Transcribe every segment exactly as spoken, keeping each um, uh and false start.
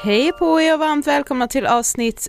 Hej på er och varmt välkomna till avsnitt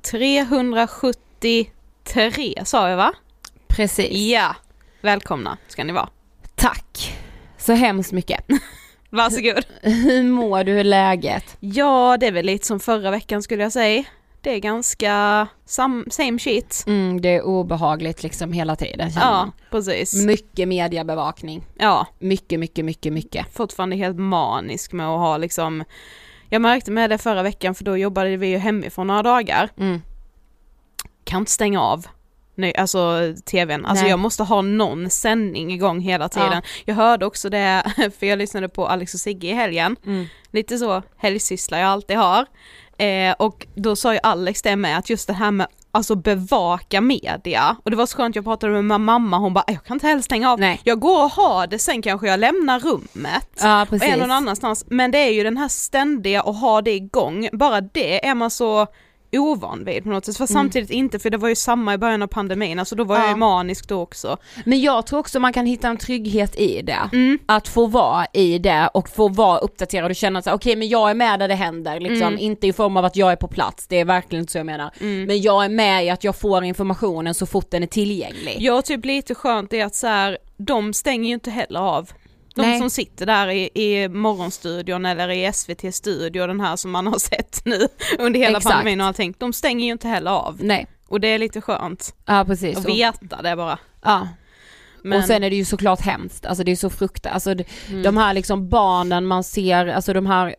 trehundrasjuttiotre, sa jag va? Precis. Ja, välkomna ska ni vara. Tack så hemskt mycket. Varsågod. Hur mår du, hur är läget? Ja, det är väl lite som förra veckan skulle jag säga. Det är ganska sam- same shit. Mm, det är obehagligt liksom hela tiden. Ja, precis. Mycket mediebevakning. Ja. Mycket, mycket, mycket, mycket. Fortfarande helt manisk med att ha liksom... Jag märkte med det förra veckan för då jobbade vi ju hemifrån några dagar. Mm. Kan inte stänga av. Nej, alltså tvn. Alltså Nej. jag måste ha någon sändning igång hela tiden. Ja. Jag hörde också det, för jag lyssnade på Alex och Sigge i helgen. Mm. Lite så helgsyssla jag alltid har. Eh, och då sa ju Alex det med att just det här med alltså bevaka media. Och det var så skönt, jag pratade med mamma, hon bara, jag kan inte heller stänga av. Nej. Jag går och har det, sen kanske jag lämnar rummet. Ja, precis. Och är någon annanstans. Men det är ju den här ständiga och ha det igång. Bara det är man så ovan vid på något sätt. För mm. samtidigt inte, för det var ju samma i början av pandemin. Alltså då var ja. jag ju manisk då också. Men jag tror också man kan hitta en trygghet i det. Mm. Att få vara i det och få vara uppdaterad och känna att okej, okay, men jag är med där det händer. Liksom. Mm. Inte i form av att jag är på plats, det är verkligen inte så jag menar. Mm. Men jag är med i att jag får informationen så fort den är tillgänglig. Ja, typ lite skönt är att så här, de stänger ju inte heller av. De Nej. som sitter där i, i morgonstudion eller i S V T-studio, den här som man har sett nu under hela Exakt. pandemin och allting, de stänger ju inte heller av. Nej. Och det är lite skönt. Ja, precis. Att veta det bara. Ja. Men... Och sen är det ju såklart hemskt, alltså det är så fruktansvärt, alltså det, mm. de här liksom barnen man ser, alltså de här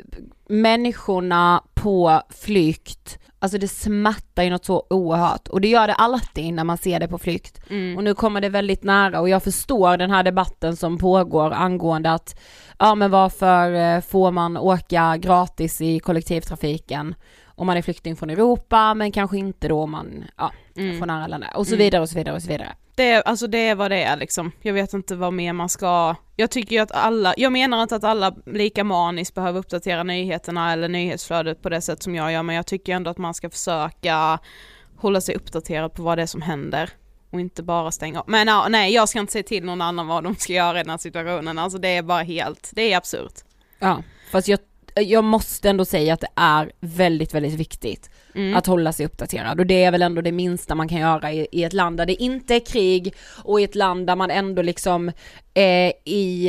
människorna på flykt, alltså det smärtar ju något så oerhört. Och det gör det alltid när man ser det på flykt. Mm. Och nu kommer det väldigt nära. Och jag förstår den här debatten som pågår angående att ja, men varför får man åka gratis i kollektivtrafiken om man är flykting från Europa, men kanske inte då om man ja, mm. från andra länder. Och så vidare och så vidare och så vidare. Det är, alltså det är vad det är liksom. Jag vet inte vad mer man ska... Jag tycker ju att alla... Jag menar inte att alla lika maniskt behöver uppdatera nyheterna eller nyhetsflödet på det sätt som jag gör, men jag tycker ändå att man ska försöka hålla sig uppdaterad på vad det är som händer och inte bara stänga av. Men ja, nej, jag ska inte säga till någon annan vad de ska göra i den här situationen. Alltså det är bara helt... Det är absurt. Ja, fast jag, jag måste ändå säga att det är väldigt, väldigt viktigt. Mm. Att hålla sig uppdaterad, och det är väl ändå det minsta man kan göra i, i ett land där det inte är krig och i ett land där man ändå liksom eh, i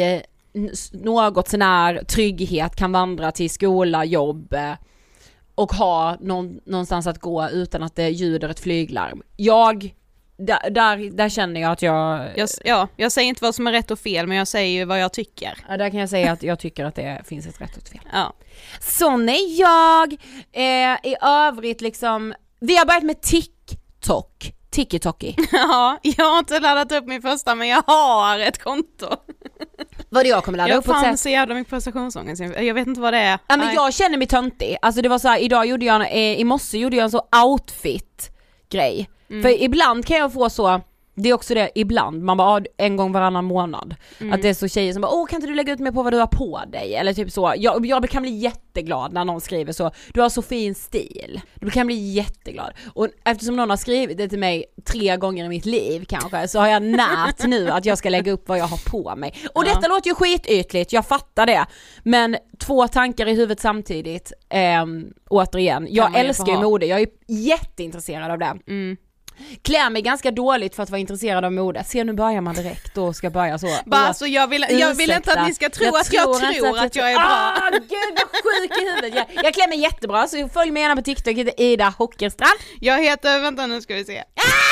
något sån här trygghet kan vandra till skola, jobb eh, och ha någon, någonstans att gå utan att det ljuder ett flyglarm. Jag Där, där, där känner jag att jag... jag... Ja, jag säger inte vad som är rätt och fel, men jag säger ju vad jag tycker. Ja, där kan jag säga att jag tycker att det finns ett rätt och ett fel. Ja. Sån är jag. Eh, I övrigt liksom... Vi har börjat med TikTok. TikToki. Ja, jag har inte laddat upp min första, men jag har ett konto. Vad det jag kommer ladda jag upp på ett sätt. Jag fann så jävla mycket prestationsångest. Jag vet inte vad det är. Ja, men jag känner mig töntig. Alltså det var så här, idag gjorde jag... Eh, I morse gjorde jag en så outfit-grej. Mm. För ibland kan jag få så, det är också det, ibland, man bara en gång varannan månad, mm. att det är så tjejer som bara, åh kan inte du lägga ut med på vad du har på dig, eller typ så, jag, jag kan bli jätteglad när någon skriver så, du har så fin stil, du kan bli jätteglad, och eftersom någon har skrivit det till mig tre gånger i mitt liv kanske, så har jag nät nu att jag ska lägga upp vad jag har på mig, och ja. Detta låter ju skitytligt, jag fattar det, men två tankar i huvudet samtidigt, eh, återigen, jag älskar ju mode, jag är jätteintresserad av det. Mm. Klär mig ganska dåligt för att vara intresserad av mode. Se, nu börjar man direkt och ska börja så. Bara, alltså, jag, vill, jag vill inte att ni ska tro jag att jag tror, tror att, att jag är bra. Ah, gud vad sjuk i huvudet. Jag, jag klär mig jättebra, så följ mig gärna på TikTok, jag heter Ida Hockerstrand. Jag heter, vänta nu ska vi se.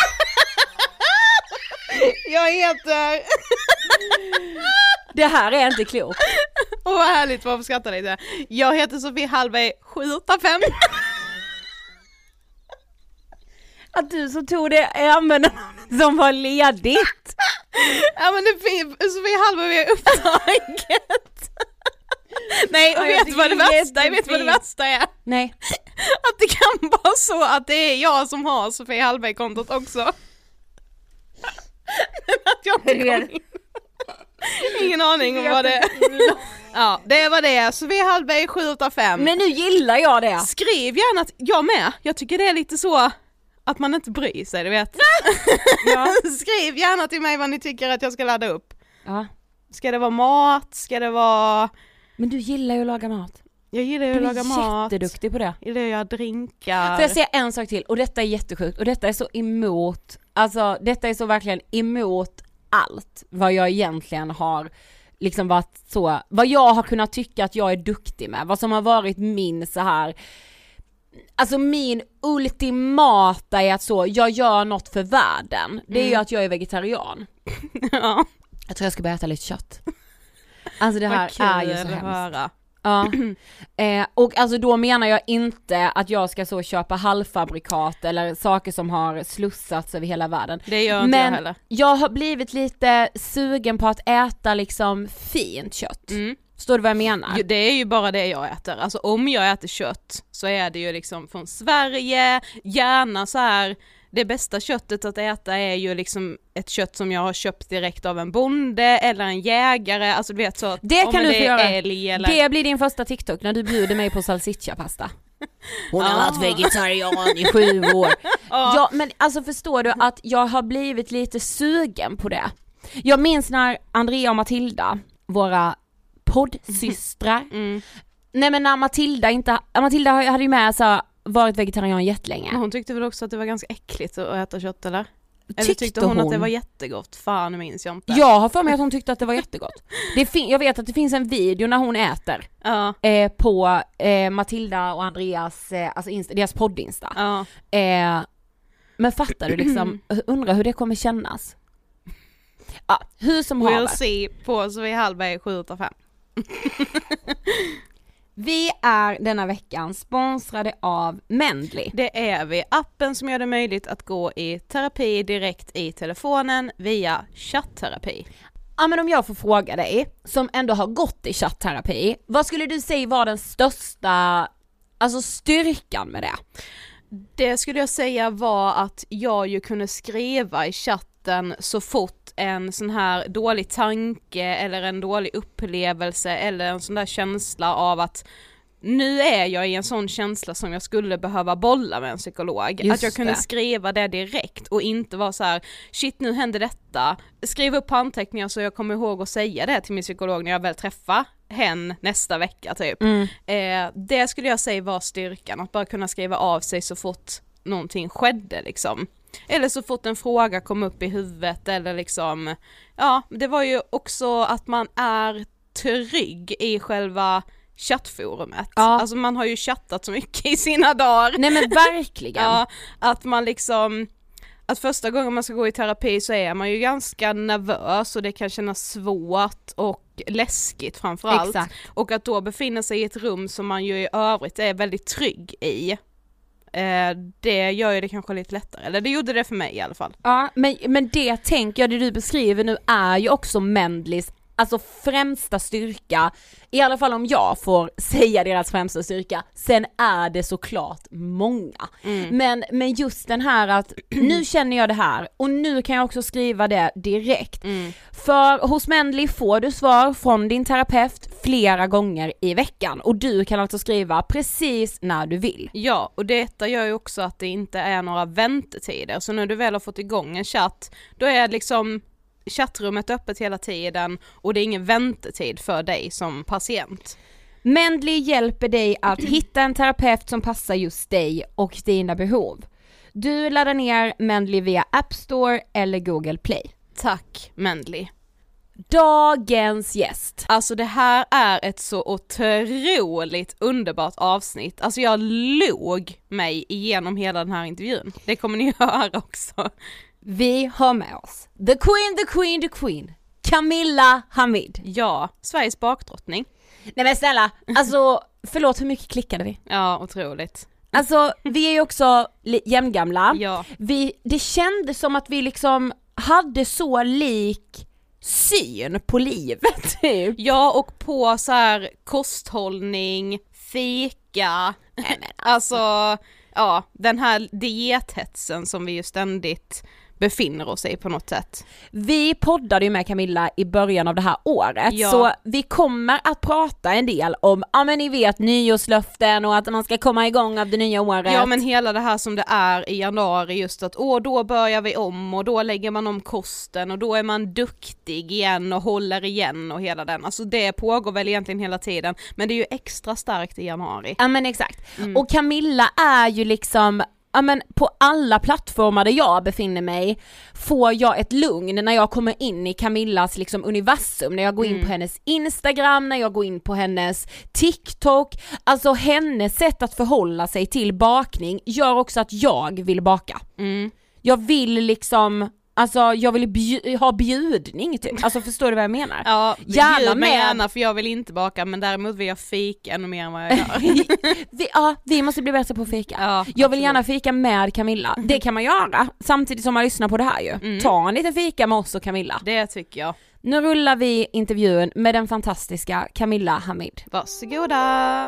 Jag heter... Det här är inte klokt. Åh, vad härligt, varför skrattar lite. Jag heter Sofie Hallberg sju åtta fem. Att du så tog det ämnen som var ledigt. Ja, men det finns Sofie Hallberg är upptaget. Nej, och ja, vet vad det värsta, jag vet vad det värsta är. Nej. Att det kan vara så att det är jag som har Sofie Hallberg-kontot också. Men att jag inte kom in. Ingen aning om vad det är. Ja, det var det. Sofie Hallberg sju åtta fem. Men nu gillar jag det. Skriv gärna att jag med. Jag tycker det är lite så att man inte bryr sig, du vet. Ja. Skriv gärna till mig vad ni tycker att jag ska ladda upp. Ja. Ska det vara mat? Ska det vara... Men du gillar ju att laga mat. Jag gillar ju att laga mat. Du är jätteduktig på det. Jag gillar att göra drinkar. Får jag säga en sak till? Och detta är jättesjukt. Och detta är så emot, alltså detta är så verkligen emot allt vad jag egentligen har liksom varit så, vad jag har kunnat tycka att jag är duktig med. Vad som har varit min så här, alltså min ultimata är att så, jag gör något för världen. Det är mm. ju att jag är vegetarian. Ja. Jag tror jag ska börja äta lite kött. Alltså det här är ju så hemskt. Höra. Ja. eh, och alltså då menar jag inte att jag ska så köpa halvfabrikat eller saker som har slussats över hela världen. Det gör inte Men jag heller. Jag har blivit lite sugen på att äta liksom fint kött. Mm. Förstår du vad jag menar? Det är ju bara det jag äter. Alltså om jag äter kött så är det ju liksom från Sverige, gärna så här. Det bästa köttet att äta är ju liksom ett kött som jag har köpt direkt av en bonde eller en jägare, alltså du vet så. Det kan du det få göra. Eller... Det blir din första TikTok när du bjuder mig på salsiccia-pasta. Hon har ah. varit vegetarian i sju år. ah. Ja, men alltså förstår du att jag har blivit lite sugen på det. Jag minns när Andrea och Matilda, våra poddsystrar, mm. nej men när Matilda inte, Matilda hade ju med så varit vegetarian jättelänge. Men hon tyckte väl också att det var ganska äckligt att äta kött, eller? Tyckte eller tyckte hon, hon att det var jättegott? Fan, minns jag inte. Jag har för mig att hon tyckte att det var jättegott. Det fin- jag vet att det finns en video när hon äter ja. eh, på eh, Matilda och Andreas, eh, alltså insta, deras poddinsta. Ja. Eh, men fattar du liksom, undrar hur det kommer kännas. Ja, hur som we'll haver. see på så vi är halva sju åtta fem. Vi är denna veckan sponsrade av Mendly. Det är vi. Appen som gör det möjligt att gå i terapi direkt i telefonen via chattterapi. Ja, men om jag får fråga dig, som ändå har gått i chattterapi, vad skulle du säga var den största, alltså styrkan med det? Det skulle jag säga var att jag ju kunde skriva i chatten så fort en sån här dålig tanke eller en dålig upplevelse eller en sån där känsla av att nu är jag i en sån känsla som jag skulle behöva bolla med en psykolog. Just att jag kunde det. skriva det direkt och inte vara så här: shit, nu händer detta. Skriv upp anteckningar så jag kommer ihåg att säga det till min psykolog när jag väl träffar hen nästa vecka typ. Mm. Eh, det skulle jag säga var styrkan, att bara kunna skriva av sig så fort någonting skedde liksom. Eller så fort en fråga kom upp i huvudet eller liksom, ja, det var ju också att man är trygg i själva chattforumet. Ja. Alltså man har ju chattat så mycket i sina dagar. Nej men verkligen. Ja, att man liksom, att första gången man ska gå i terapi så är man ju ganska nervös och det kan kännas svårt och läskigt framförallt. Exakt. Och att då befinna sig i ett rum som man ju i övrigt är väldigt trygg i. Eh, det gör ju det kanske lite lättare, eller det gjorde det för mig i alla fall. Ja, men, men det tänker jag, det du beskriver nu är ju också Mendlys alltså främsta styrka, i alla fall om jag får säga deras främsta styrka. Sen är det såklart många. Mm. Men, men just den här att nu känner jag det här och nu kan jag också skriva det direkt. Mm. För hos Mendly får du svar från din terapeut flera gånger i veckan och du kan alltså skriva precis när du vill. Ja, och detta gör ju också att det inte är några väntetider. Så när du väl har fått igång en chatt, då är liksom chattrummet öppet hela tiden och det är ingen väntetid för dig som patient. Mendly hjälper dig att hitta en terapeut som passar just dig och dina behov. Du laddar ner Mendly via App Store eller Google Play. Tack Mendly. Dagens gäst. Alltså det här är ett så otroligt underbart avsnitt. Alltså jag låg mig igenom hela den här intervjun. Det kommer ni höra också. Vi har med oss the queen, the queen, the queen Camilla Hamid. Ja, Sveriges bakdrottning. Nej men snälla, alltså förlåt, hur mycket klickade vi? Ja, otroligt. Alltså vi är ju också li- jämngamla. Ja. Vi, det kändes som att vi liksom hade så lik syn på livet typ. Ja, och på så här kosthållning, fika. Nej, men alltså, ja, den här diethetsen som vi ju ständigt befinner oss i på något sätt. Vi poddade ju med Camilla i början av det här året, ja. så vi kommer att prata en del om, ja men ni vet, nyårslöften och att man ska komma igång av det nya året. Ja, men hela det här som det är i januari, just att åh, då börjar vi om och då lägger man om kosten och då är man duktig igen och håller igen och hela den. Alltså det pågår väl egentligen hela tiden, men det är ju extra starkt i januari. Ja men exakt. Mm. Och Camilla är ju liksom, ja men på alla plattformar där jag befinner mig får jag ett lugn när jag kommer in i Camillas liksom universum, när jag går in mm. på hennes Instagram, när jag går in på hennes TikTok. Alltså hennes sätt att förhålla sig till bakning gör också att jag vill baka. Mm. Jag vill liksom, alltså jag vill bju- ha bjudning typ. Alltså förstår du vad jag menar? Ja, gärna bjud mig med... gärna, för jag vill inte baka, men däremot vill jag fika ännu mer än vad jag gör. vi, ja, vi måste bli bättre på fika. Ja, jag vill absolut. gärna fika med Camilla. Det kan man göra samtidigt som man lyssnar på det här ju. Mm. Ta en liten fika med oss och Camilla. Det tycker jag. Nu rullar vi intervjun med den fantastiska Camilla Hamid. Varsågoda!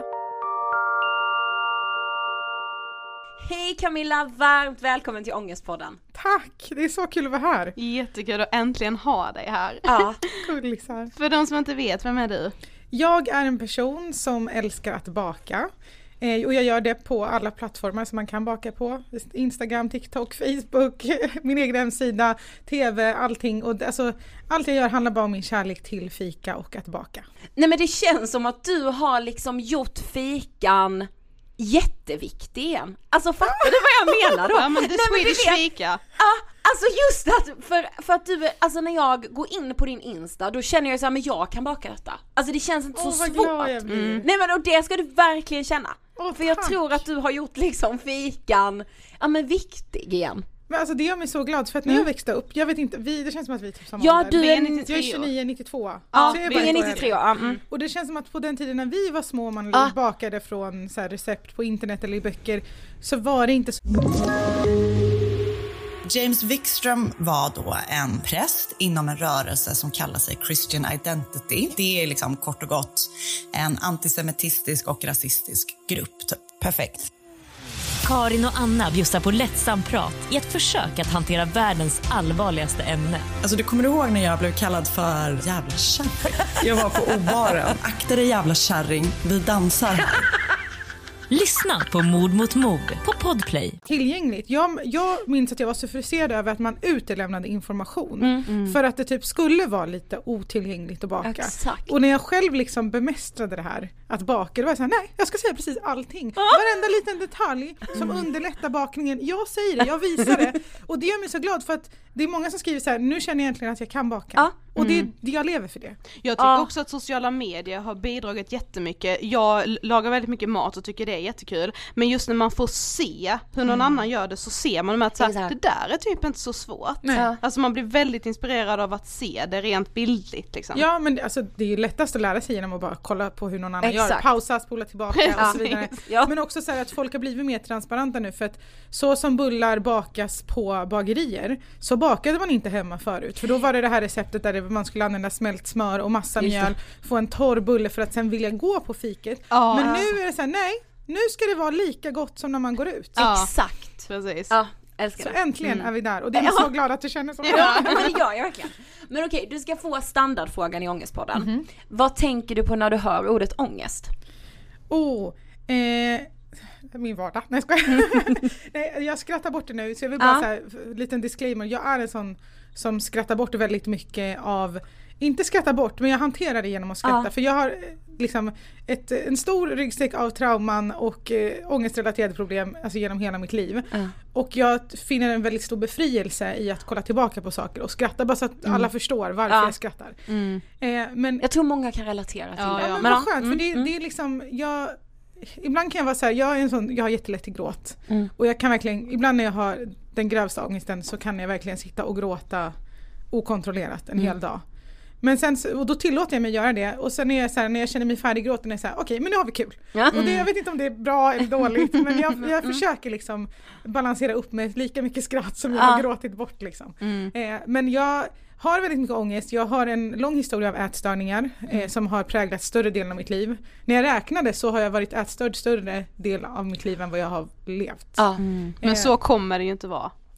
Hej Camilla, varmt välkommen till Ångestpodden. Tack, det är så kul att vara här. Jättekul att äntligen ha dig här. Ja. Gullisar. För de som inte vet, vem är du? Jag är en person som älskar att baka. Eh, och jag gör det på alla plattformar som man kan baka på. Instagram, TikTok, Facebook, min egen hemsida, tv, allting. Och det, alltså, allt jag gör handlar bara om min kärlek till fika och att baka. Nej men det känns som att du har liksom gjort fikan jätteviktig igen. Alltså fattar du vad jag menar då? Ja, men det är Swedish fika. Ja, alltså just att för, för att du, alltså när jag går in på din Insta, då känner jag så här, men jag kan baka detta. Alltså det känns inte Åh, så vad svårt. glad jag blir. Mm. Nej men och det ska du verkligen känna. Åh, för jag tack. tror att du har gjort liksom fikan, ja men viktig igen. Men alltså det gör mig så glad, för att när Mm. jag växte upp, jag vet inte, vi, det känns som att vi är typ samma Ja, ålder. du är, Jag är tjugonio nittiotvå. ja, Så jag är vi bara är ett år nittiotre. äldre. Ja. Mm. Och det känns som att på den tiden när vi var små, man Ah. bakade från så här recept på internet eller i böcker, så var det inte så. James Wikström var då en präst inom en rörelse som kallar sig Christian Identity. Det är liksom kort och gott en antisemitistisk och rasistisk grupp. Typ. Perfekt. Karin och Anna bjussar på lättsam prat i ett försök att hantera världens allvarligaste ämne. Alltså du kommer ihåg när jag blev kallad för jävla kärring? Jag var på obaren. Akta dig jävla kärring, vi dansar. Lyssna på Mord mot mord på Podplay. Tillgängligt. Jag, jag minns att jag var så frustrerad över att man utelämnade information. Mm, mm. För att det typ skulle vara lite otillgängligt att baka. Exakt. Och när jag själv liksom bemästrade det här, att baka, då var jag såhär, nej, jag ska säga precis allting. Varenda liten detalj som underlättar bakningen, jag säger det, jag visar det. Och det gör mig så glad, för att det är många som skriver så här: nu känner jag egentligen att jag kan baka. Ja. Och det, Mm. det, jag lever för det. Jag tycker Ja. också att sociala medier har bidragit jättemycket. Jag lagar väldigt mycket mat och tycker det är jättekul. Men just när man får se hur någon Mm. annan gör det, så ser man att så här, Exakt. det där är typ inte så svårt. Nej. Ja. Alltså man blir väldigt inspirerad av att se det rent bildligt liksom. Ja, men alltså, det är ju lättast att lära sig genom att bara kolla på hur någon annan Exakt. gör. Pausa, spola tillbaka och så vidare. Ja. Men också så här att folk har blivit mer transparenta nu, för att så som bullar bakas på bagerier, så bakade man inte hemma förut. För då var det det här receptet där man skulle använda smält smör och massa Just det. mjöl, få en torr bulle för att sen vilja gå på fiket. Ja. Men nu är det så här, nej, nu ska det vara lika gott som när man går ut. Ja. Exakt. Precis. Ja, älskar Så det. äntligen Mm. är vi där, och det är jag Ja. så glad att du känner så. Ja, men det gör jag verkligen. Men okej, du ska få standardfrågan i Ångestpodden. Mhm. Vad tänker du på när du hör ordet ångest? Oh, eh, min vardag. Nej, jag skojar. Nej, jag skrattar bort det nu, så jag vill bara Ja. så här, liten disclaimer. Jag är en sån som skrattar bort väldigt mycket av, inte skratta bort, men jag hanterar det genom att skratta. Ja. För jag har eh, liksom ett, en stor ryggsäck av trauman och eh, ångestrelaterade problem, alltså genom hela mitt liv. Ja. Och jag finner en väldigt stor befrielse i att kolla tillbaka på saker och skratta, bara så att alla förstår varför Ja. jag skrattar. Mm. Eh, men Jag tror många kan relatera till Ja, det. Ja, men Men vad ja, skönt, mm, för det, mm. det är liksom, jag, ibland kan jag vara så här, jag är en sån, jag har jättelätt till gråt. Mm. Och jag kan verkligen, ibland när jag har den grövsta ångesten, så kan jag verkligen sitta och gråta okontrollerat en Mm. hel dag. Men sen, så- och då tillåter jag mig göra det, och sen är jag så här, när jag känner mig färdig gråten, är jag så här, okej, men nu har vi kul. Ja. Och det, jag vet inte om det är bra eller dåligt, men jag, jag försöker liksom balansera upp med lika mycket skratt som jag Ja. har gråtit bort liksom. Mm. Eh, men jag har väldigt mycket ångest. Jag har en lång historia av ätstörningar eh, som har präglat större delen av mitt liv. När jag räknade så har jag varit ätstörd större del av mitt liv än vad jag har levt. Ja. Men Eh, så kommer det ju inte vara.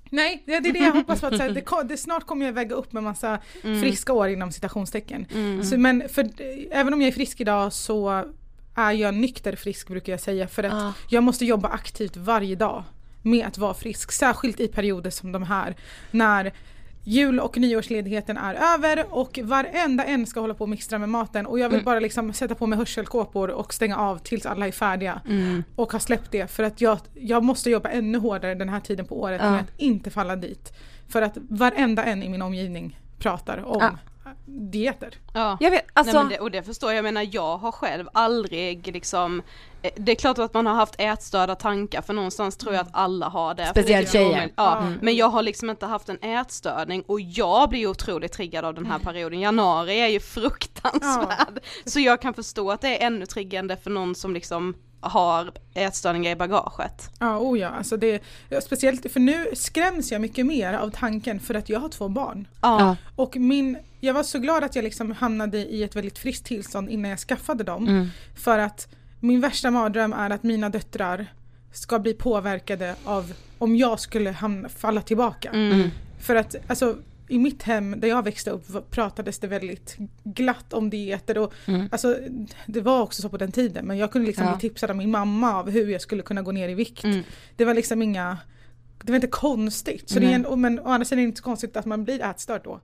Nej, det är det jag hoppas på. Att, så här, det, det, snart kommer jag väga upp med massa mm. friska år inom citationstecken. Mm. Så, men för, även om jag är frisk idag så är jag nykter frisk, brukar jag säga. För att ah. jag måste jobba aktivt varje dag med att vara frisk. Särskilt i perioder som de här. När jul- och nyårsledigheten är över och varenda en ska hålla på och mixtra med maten. Och jag vill mm. bara liksom sätta på mig hörselkåpor och stänga av tills alla är färdiga. Mm. Och har släppt det. För att jag, jag måste jobba ännu hårdare den här tiden på året ja. med att inte falla dit. För att varenda en i min omgivning pratar om ja. dieter. Ja, jag vet, alltså... Nej, men det, och det förstår jag. Jag menar, jag har själv aldrig liksom... Det är klart att man har haft ätstörda tankar, för någonstans tror jag att alla har det. Speciellt tjejer. Ja, mm. Men jag har liksom inte haft en ätstörning och jag blir otroligt triggad av den här perioden. Januari är ju fruktansvärd. Ja. Så jag kan förstå att det är ännu triggande för någon som liksom har ätstörningar i bagaget. Ja, oh ja, alltså det speciellt för nu skräms jag mycket mer av tanken för att jag har två barn. Ja. Och min jag var så glad att jag liksom hamnade i ett väldigt friskt tillstånd innan jag skaffade dem. Mm. För att min värsta mardröm är att mina döttrar ska bli påverkade av om jag skulle hamna, falla tillbaka. Mm. För att alltså, i mitt hem där jag växte upp pratades det väldigt glatt om dieter. Och, mm. alltså, det var också så på den tiden. Men jag kunde liksom ja. bli tipsad av min mamma av hur jag skulle kunna gå ner i vikt. Mm. Det var liksom inga... Det var inte konstigt. Så det är en, men å andra sidan är det inte så konstigt att man blir ätstörd då.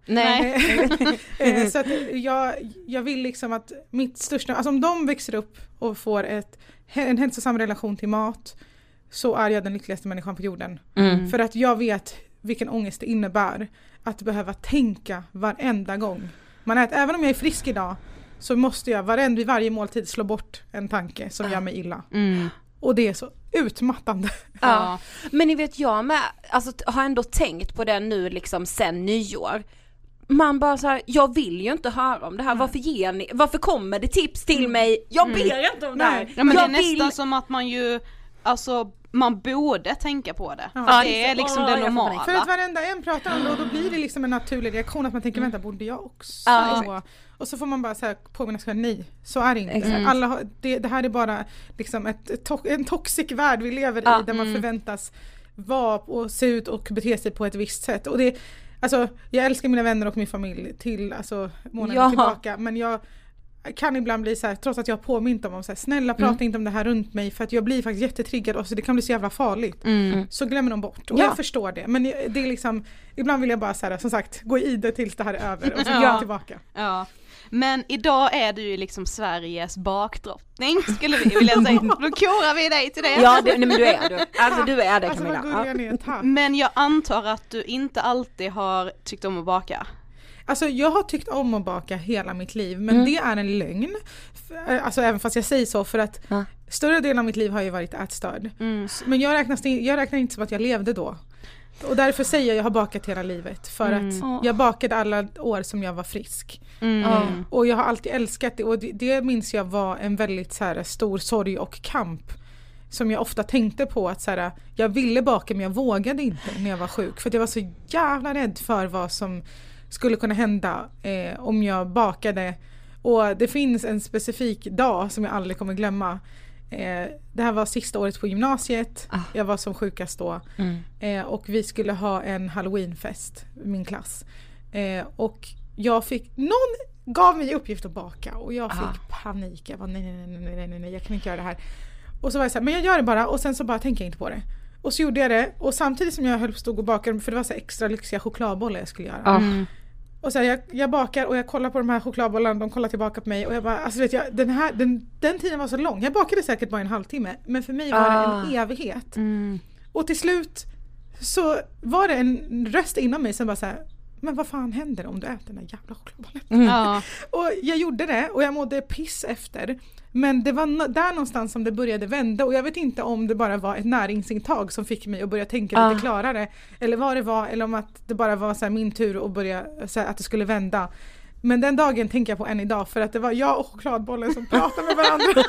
Nej. Så att jag, jag vill liksom att mitt största... Alltså om de växer upp och får ett, en hälsosam relation till mat så är jag den lyckligaste människan på jorden. Mm. För att jag vet vilken ångest det innebär att behöva tänka varenda gång. Man äter, även om jag är frisk idag så måste jag varenda, vid varje måltid slå bort en tanke som gör mig illa. Mm. Och det är så utmattande. Ja. Men ni vet, jag med, alltså, har ändå tänkt på det nu liksom sen nyår. Man bara så här, jag vill ju inte höra om det här. Mm. Varför ger ni, varför kommer det tips till mig? Jag ber mm. inte om det här. Ja, men jag det är vill... nästan som att man ju, alltså man borde tänka på det. Ja. För det är liksom det normala. För att varenda en pratar om det och då blir det liksom en naturlig reaktion att man tänker, vänta, borde jag också? Ja. Och så får man bara så här påminna sig, nej, så är det inte. Mm. Alla har, det, det här är bara liksom ett, to, en toxic värld vi lever ja. i där man mm. förväntas vara och se ut och bete sig på ett visst sätt. Och det, alltså, jag älskar mina vänner och min familj till alltså, månader ja. tillbaka, men jag kan ibland bli så här, trots att jag har påmint dem om så här, snälla prata mm. inte om det här runt mig för att jag blir faktiskt jättetriggad och så det kan bli så jävla farligt. Mm. Så glömmer de bort. Och ja. jag förstår det. Men det är liksom, ibland vill jag bara så här, som sagt, gå i det tills det här är över och så går jag tillbaka. Ja. Men idag är du ju liksom Sveriges bakdrottning, skulle vi vilja säga. Då korar vi dig till det. Ja, det, nej, men du är du. Alltså du är det, Camilla. Alltså, ja. Men jag antar att du inte alltid har tyckt om att baka. Alltså jag har tyckt om att baka hela mitt liv, men mm. det är en lögn. Alltså även fast jag säger så, för att ja. större delen av mitt liv har ju varit ätstörd. Mm. Men jag räknar, jag räknar inte som att jag levde då. Och därför säger jag jag har bakat hela livet. För mm. att jag bakade alla år som jag var frisk. Mm. Mm. Och jag har alltid älskat det. Och det, det minns jag var en väldigt så här, stor sorg och kamp. Som jag ofta tänkte på. Att så här, jag ville baka men jag vågade inte när jag var sjuk. För att jag var så jävla rädd för vad som skulle kunna hända eh, om jag bakade. Och det finns en specifik dag som jag aldrig kommer glömma. Eh, det här var sista året på gymnasiet. Ah. Jag var som sjukast då. Mm. Eh, och vi skulle ha en Halloweenfest i min klass. Eh, och jag fick, någon gav mig uppgift att baka. Och jag fick ah. panik. Jag var nej, nej, nej, nej, nej, nej, jag kan inte göra det här. Och så var jag så här, men jag gör det bara. Och sen så bara tänker jag inte på det. Och så gjorde jag det. Och samtidigt som jag höll på stod och bakade, för det var så extra lyxiga chokladbollar jag skulle göra. Mm. Och så här, jag, jag bakar och jag kollar på de här chokladbollarna, de kollar tillbaka på mig och jag bara, alltså vet jag, den här, den, den tiden var så lång. Jag bakade säkert bara en halvtimme, men för mig var ah. det en evighet. Mm. Och till slut så var det en röst inom mig som bara så här, men vad fan händer om du äter den här jävla chokladbollen? Mm. Ah. Och jag gjorde det och jag mådde piss efter. Men det var no- där någonstans som det började vända. Och jag vet inte om det bara var ett näringsintag som fick mig att börja tänka ah. lite klarare. Eller vad det var. Eller om att det bara var så här min tur att börja, så här, att det skulle vända. Men den dagen tänker jag på än idag. För att det var jag och chokladbollen som pratade med varandra.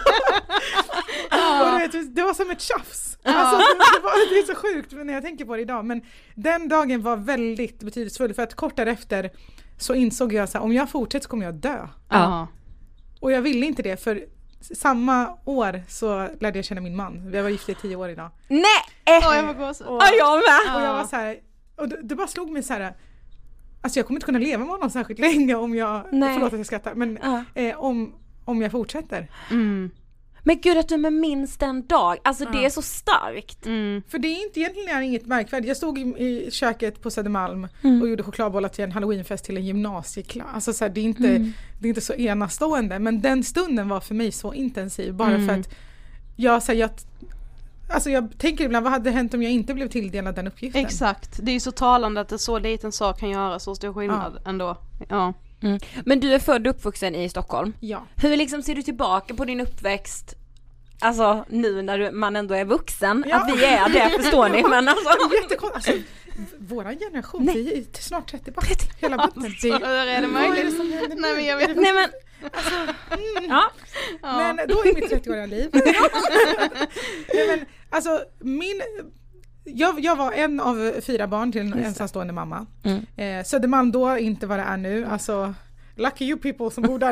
ah. och det, det var som ett tjafs. Ah. Alltså, det, var, det är så sjukt när jag tänker på det idag. Men den dagen var väldigt betydelsefull. För att kort därefter så insåg jag att om jag fortsätter så kommer jag dö. Ah. Och jag ville inte det för... Samma år så lärde jag känna min man. Vi var gifta i tio år idag. Nej! Oh, jag var och, oh, jag med. och jag var så här, och det, det bara slog mig så här. Alltså jag kommer inte kunna leva med honom särskilt länge om jag, Nej. förlåt att jag skrattar, men Ja. eh, om, om jag fortsätter. Mm. Men gud att du med minst en dag, alltså Ja. det är så starkt. Mm. För det är inte egentligen inget märkvärdigt. Jag stod i, i köket på Södermalm Mm. och gjorde chokladbollar till en halloweenfest till en gymnasieklass. Alltså så här, det, är inte, Mm. det är inte så enastående, men den stunden var för mig så intensiv. Bara Mm. för att jag, så här, jag, alltså jag tänker ibland, vad hade hänt om jag inte blev tilldelad den uppgiften? Exakt, det är ju så talande att en så liten sak kan göra så stor skillnad ändå. Ja. Mm. Men du är född och uppvuxen i Stockholm. Ja. Hur liksom ser du tillbaka på din uppväxt? Alltså nu när du, man ändå är vuxen, Ja. att vi är det, förstår ni? Men alltså, Jättekonstigt. Alltså, v- våran generation, Nej. vi är t- snart trettio bara. Hela butten. Så hur är det Vad är det möjligt? som händer nu? Nej, men jag vet nej men, ja. Ja. Men då är mitt trettioåriga liv. Nej, men, alltså, min, jag, jag var en av fyra barn till en ensamstående mamma. Mm. Eh, Södermalm då, inte vad det är nu. Alltså, lucky you people som bor där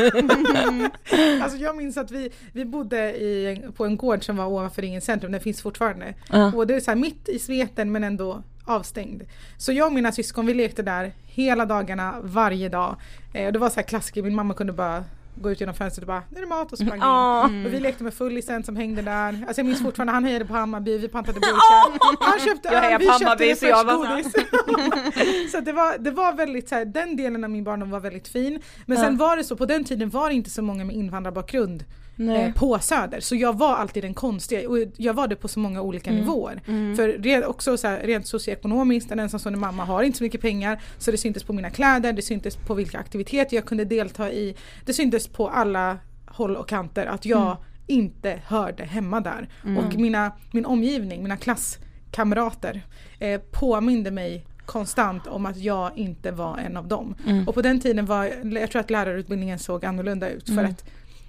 nu. Alltså jag minns att vi, vi bodde i, på en gård som var ovanför Ringens centrum. Den finns fortfarande. Ja. Och det är så här mitt i Sveten men ändå avstängd. Så jag och mina syskon, vi lekte där hela dagarna, varje dag. Eh, och det var så här klassiker, min mamma kunde bara gå ut genom fönstret och bara, nu är det mat, och sprang in. Ja. Och vi lekte med fullisen som hängde där. Alltså jag minns fortfarande, han hejade på Hammarby, vi pantade burkar. Han köpte Jag hejar vi på köpte Hammarby, det så jag först var så här. godis. Så det var, det var väldigt så här, den delen av min barndom var väldigt fin. Men sen var det så, på den tiden var det inte så många med invandrarbakgrund Nej. eh, på Söder. Så jag var alltid den konstiga, och jag var det på så många olika Mm. nivåer. För re, också så här, rent socioekonomiskt, en ensamstående mamma har inte så mycket pengar, så det syntes på mina kläder, det syntes på vilka aktiviteter jag kunde delta i, det syntes på alla håll och kanter att jag Mm. inte hörde hemma där. Och mina, min omgivning, mina klasskamrater eh, påminde mig konstant om att jag inte var en av dem. Mm. Och på den tiden var, jag tror att lärarutbildningen såg annorlunda ut, för Mm. att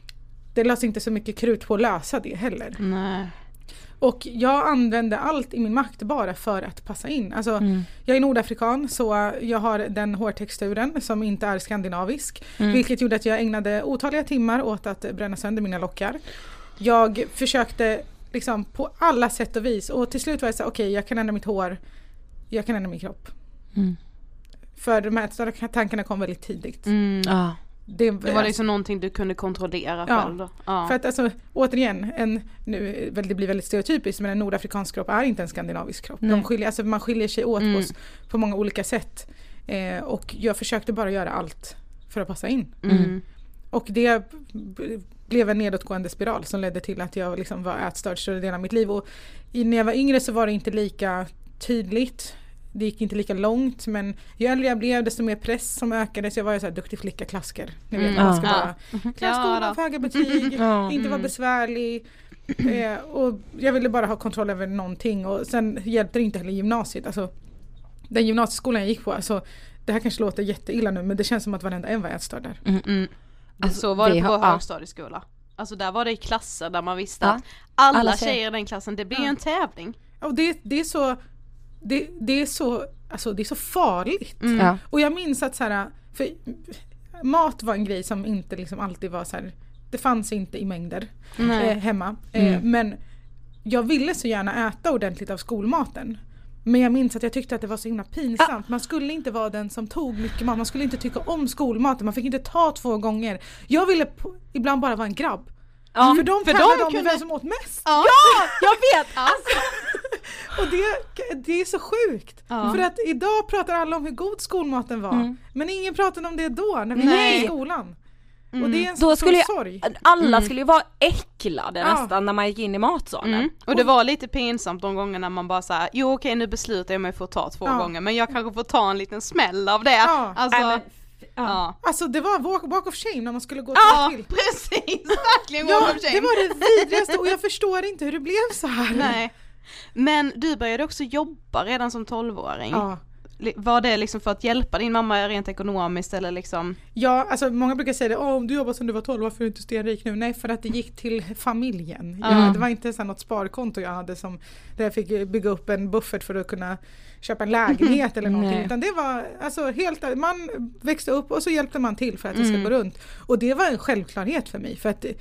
det lades inte så mycket krut på att lösa det heller. Nej. Och jag använde allt i min makt bara för att passa in. Alltså, Mm. jag är nordafrikan, så jag har den hårtexturen som inte är skandinavisk. Mm. Vilket gjorde att jag ägnade otaliga timmar åt att bränna sönder mina lockar. Jag försökte liksom på alla sätt och vis. Och till slut var jag så okej, okay, jag kan ändra mitt hår. Jag kan ändra min kropp. Mm. För de här tankarna kom väldigt tidigt. Mm. Ja. Det, Det var liksom någonting du kunde kontrollera Ja. själv då. Ja. För att alltså, återigen, en, nu, väl, det blir väldigt stereotypiskt, men en nordafrikansk kropp är inte en skandinavisk kropp. De skiljer, alltså, man skiljer sig åt Mm. på, på många olika sätt. Eh, och jag försökte bara göra allt för att passa in. Mm. Och det b- blev en nedåtgående spiral som ledde till att jag liksom var ätstörd större delen av mitt liv. Och i, när jag var yngre så var det inte lika tydligt. Det gick inte lika långt, men ju äldre jag blev desto mer press som ökade, så jag var ju så här duktig flicka, klasker. Ni vet, Mm. man ska Ja. bara klara Ja, skolan, då. få höga betyg, Ja. inte vara besvärlig. Eh, och jag ville bara ha kontroll över någonting, och sen hjälpte det inte heller gymnasiet. Alltså, den gymnasieskolan jag gick på, alltså, det här kanske låter jätteilla nu, men det känns som att varenda en var ätstörd där. Mm. Alltså, så var det vi på har- ja. högstadieskola. Alltså där var det i klasser där man visste Ja. att alla, Alla tjejer. tjejer i den klassen, det blir ju en tävling. Och det, det är så det, det är så alltså det är så farligt. Mm. Ja. Och jag minns att så här, för mat var en grej som inte liksom alltid var så här, det fanns inte i mängder Nej. eh, hemma. Mm. Eh, men jag ville så gärna äta ordentligt av skolmaten. Men jag minns att jag tyckte att det var så himla pinsamt. Man skulle inte vara den som tog mycket mat. Man skulle inte tycka om skolmaten. Man fick inte ta två gånger. Jag ville på, ibland bara vara en grabb. Ja, för de för tävlade de om kunde- vem som åt mest. Ja. jag vet! Alltså, Och det, det är så sjukt. Ja. För att idag pratar alla om hur god skolmaten var. Mm. Men ingen pratade om det då när vi Nej. gick i skolan. Och det är en Då så skulle stor jag- sorg. alla skulle ju vara äcklade Ja. nästan när man gick in i matsalen. Mm. Och det var lite pinsamt de gångerna man bara såhär, jo okej nu beslutar jag mig för att ta två Ja. gånger, men jag kanske får ta en liten smäll av det. Ja. Alltså, Nej, men, ja. ja. Alltså det var walk, walk of shame när man skulle gå Ja, till. precis, verkligen. Ja, walk of shame. det var det vidrigaste, och jag förstår inte hur det blev så här. Nej. Men du började också jobba redan som tolvåring. Ja. Li- Var det liksom för att hjälpa din mamma rent ekonomiskt eller liksom? Ja, alltså många brukar säga det, åh, om du jobbar som du var tolv, varför är du inte stenrik nu? Nej, för att det gick till familjen. Jag, Mm. det var inte så här något sparkonto jag hade som, där jag fick bygga upp en buffert för att kunna köpa en lägenhet eller någonting. Nej. Utan det var alltså helt, man växte upp och så hjälpte man till för att det ska Mm. gå runt. Och det var en självklarhet för mig, för att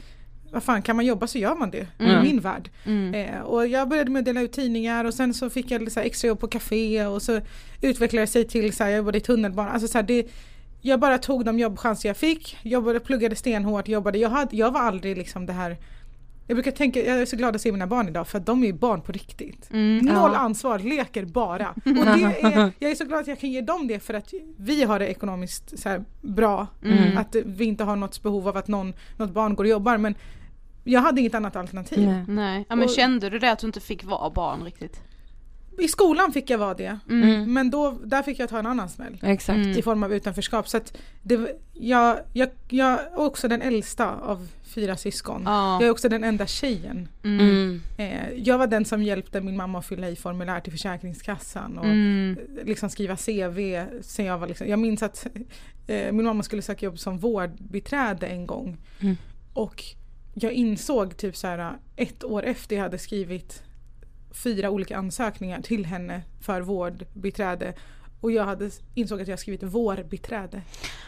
vad fan, kan man jobba så gör man det Mm. i min värld. Mm. Eh, och jag började med att dela ut tidningar och sen så fick jag så här, extra jobb på café och så utvecklade det sig till så här, jag jobbade i tunnelbana. Alltså så här, det, jag bara tog de jobbchanser jag fick, jobbade, pluggade stenhårt, jobbade. Jag, hade, jag var aldrig liksom det här. Jag brukar tänka, jag är så glad att se mina barn idag för att de är ju barn på riktigt. Mm, Noll ja. ansvar, leker bara. Och det är, jag är så glad att jag kan ge dem det för att vi har det ekonomiskt så här bra. Mm. Att vi inte har något behov av att någon, något barn går och jobbar. Men jag hade inget annat alternativ. Nej. Nej, ja, men Och- kände du det att du inte fick vara barn riktigt? I skolan fick jag vara det. Mm. Men då, där fick jag ta en annan smäll. Exakt. Mm. I form av utanförskap. Så att det, jag, jag, jag är också den äldsta av fyra syskon. Ja. Jag är också den enda tjejen. Mm. Mm. Eh, jag var den som hjälpte min mamma att fylla i formulär till Försäkringskassan och Mm. liksom skriva C V sen jag var liksom, jag minns att eh, min mamma skulle söka jobb som vårdbiträde en gång. Mm. Och jag insåg typ så här ett år efter jag hade skrivit fyra olika ansökningar till henne för vårdbiträde och jag hade insåg att jag skrivit vårbiträde.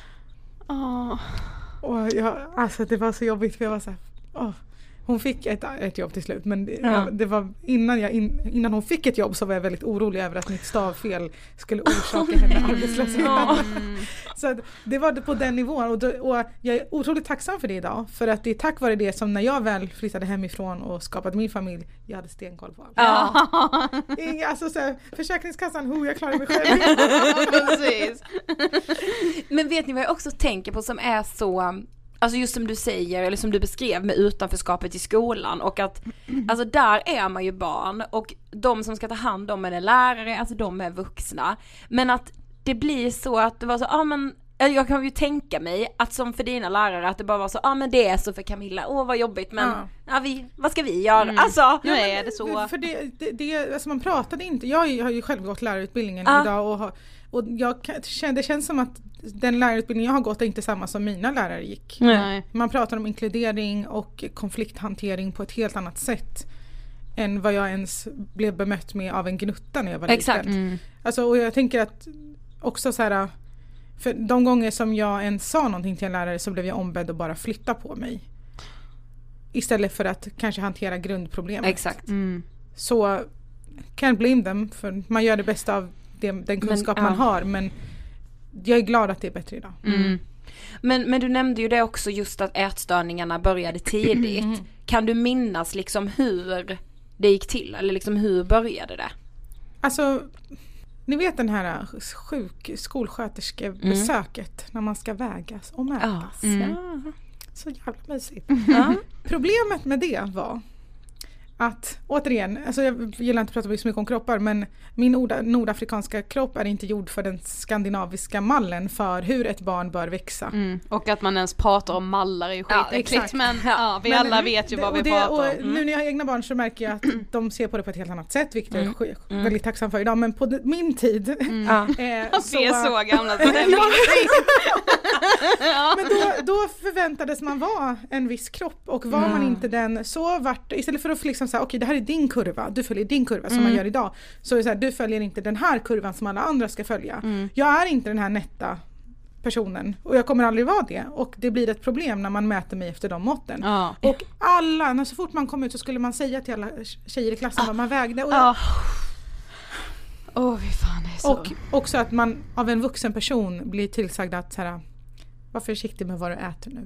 Åh. Och jag, alltså det var så jobbigt för jag var så här, åh. Hon fick ett, ett jobb till slut men det, Ja. det var innan, jag in, innan hon fick ett jobb så var jag väldigt orolig över att mitt stavfel skulle orsaka henne arbetslöshet. Mm. Så att det var på den nivån och, då, och jag är otroligt tacksam för det idag för att det är tack vare det som när jag väl flyttade hemifrån och skapade min familj, jag hade stenkoll på allt. Ja. Inga, alltså så här, Försäkringskassan, ho, jag klarar mig själv. Precis. Men vet ni vad jag också tänker på som är så, alltså just som du säger eller som du beskrev med utanförskapet i skolan och att alltså där är man ju barn och de som ska ta hand om en är lärare, alltså de är vuxna, men att det blir så att det var så, ja ah, men jag kan ju tänka mig att som för dina lärare att det bara var så, ja ah, men det är så för Camilla, åh vad jobbigt men Ja. ja, vi, vad ska vi göra? Mm. Alltså Nu är det så. För det, det, det, alltså man pratade inte, jag har ju själv gått lärarutbildningen Ja. idag och, har, och jag kan, det känns som att den lärarutbildning jag har gått är inte samma som mina lärare gick. Nej. Man pratar om inkludering och konflikthantering på ett helt annat sätt än vad jag ens blev bemött med av en gnutta när jag var Exakt. liten. Mm. Alltså, och jag tänker att också så här, för de gånger som jag ens sa någonting till en lärare så blev jag ombedd att bara flytta på mig. Istället för att kanske hantera grundproblemet. exakt. Mm. Så can't blame them för man gör det bästa av det, den kunskap Men, man ja. har men jag är glad att det är bättre idag. Mm. Men, men du nämnde ju det också just att ätstörningarna började tidigt. Mm. Kan du minnas liksom hur det gick till? Eller liksom hur började det? Alltså, ni vet den här sjuk skolsköterskebesöket när man ska vägas och mätas. Mm. Så jävla mysigt. Ja. Problemet med det var att, återigen, alltså jag gillar inte att prata så mycket om kroppar men min nord- nordafrikanska kropp är inte gjord för den skandinaviska mallen för hur ett barn bör växa. Mm. Och att man ens pratar om mallar är ju Ja, skitäckligt exakt. men Ja. ja, vi Men alla vet ju det- vad och vi det, pratar och om. Mm. Nu när jag har egna barn så märker jag att de ser på det på ett helt annat sätt vilket jag är sk- Mm. väldigt tacksam för idag men på de, min tid Ja. eh, Vi är så gamla så det är Ja. ja. Men då, då förväntades man vara en viss kropp och var man inte den så vart istället för att liksom säga okej det här är din kurva, du följer din kurva som man gör idag så är det så här, du följer inte den här kurvan som alla andra ska följa. Mm. Jag är inte den här nätta personen och jag kommer aldrig vara det och det blir ett problem när man mäter mig efter de måtten. Ja. Och alla, när så fort man kom ut så skulle man säga till alla tjejer i klassen vad man vägde och, jag, Ja. Åh, fy fan det är så. och också att man av en vuxen person blir tillsagd att så här, var försiktig med vad du äter nu.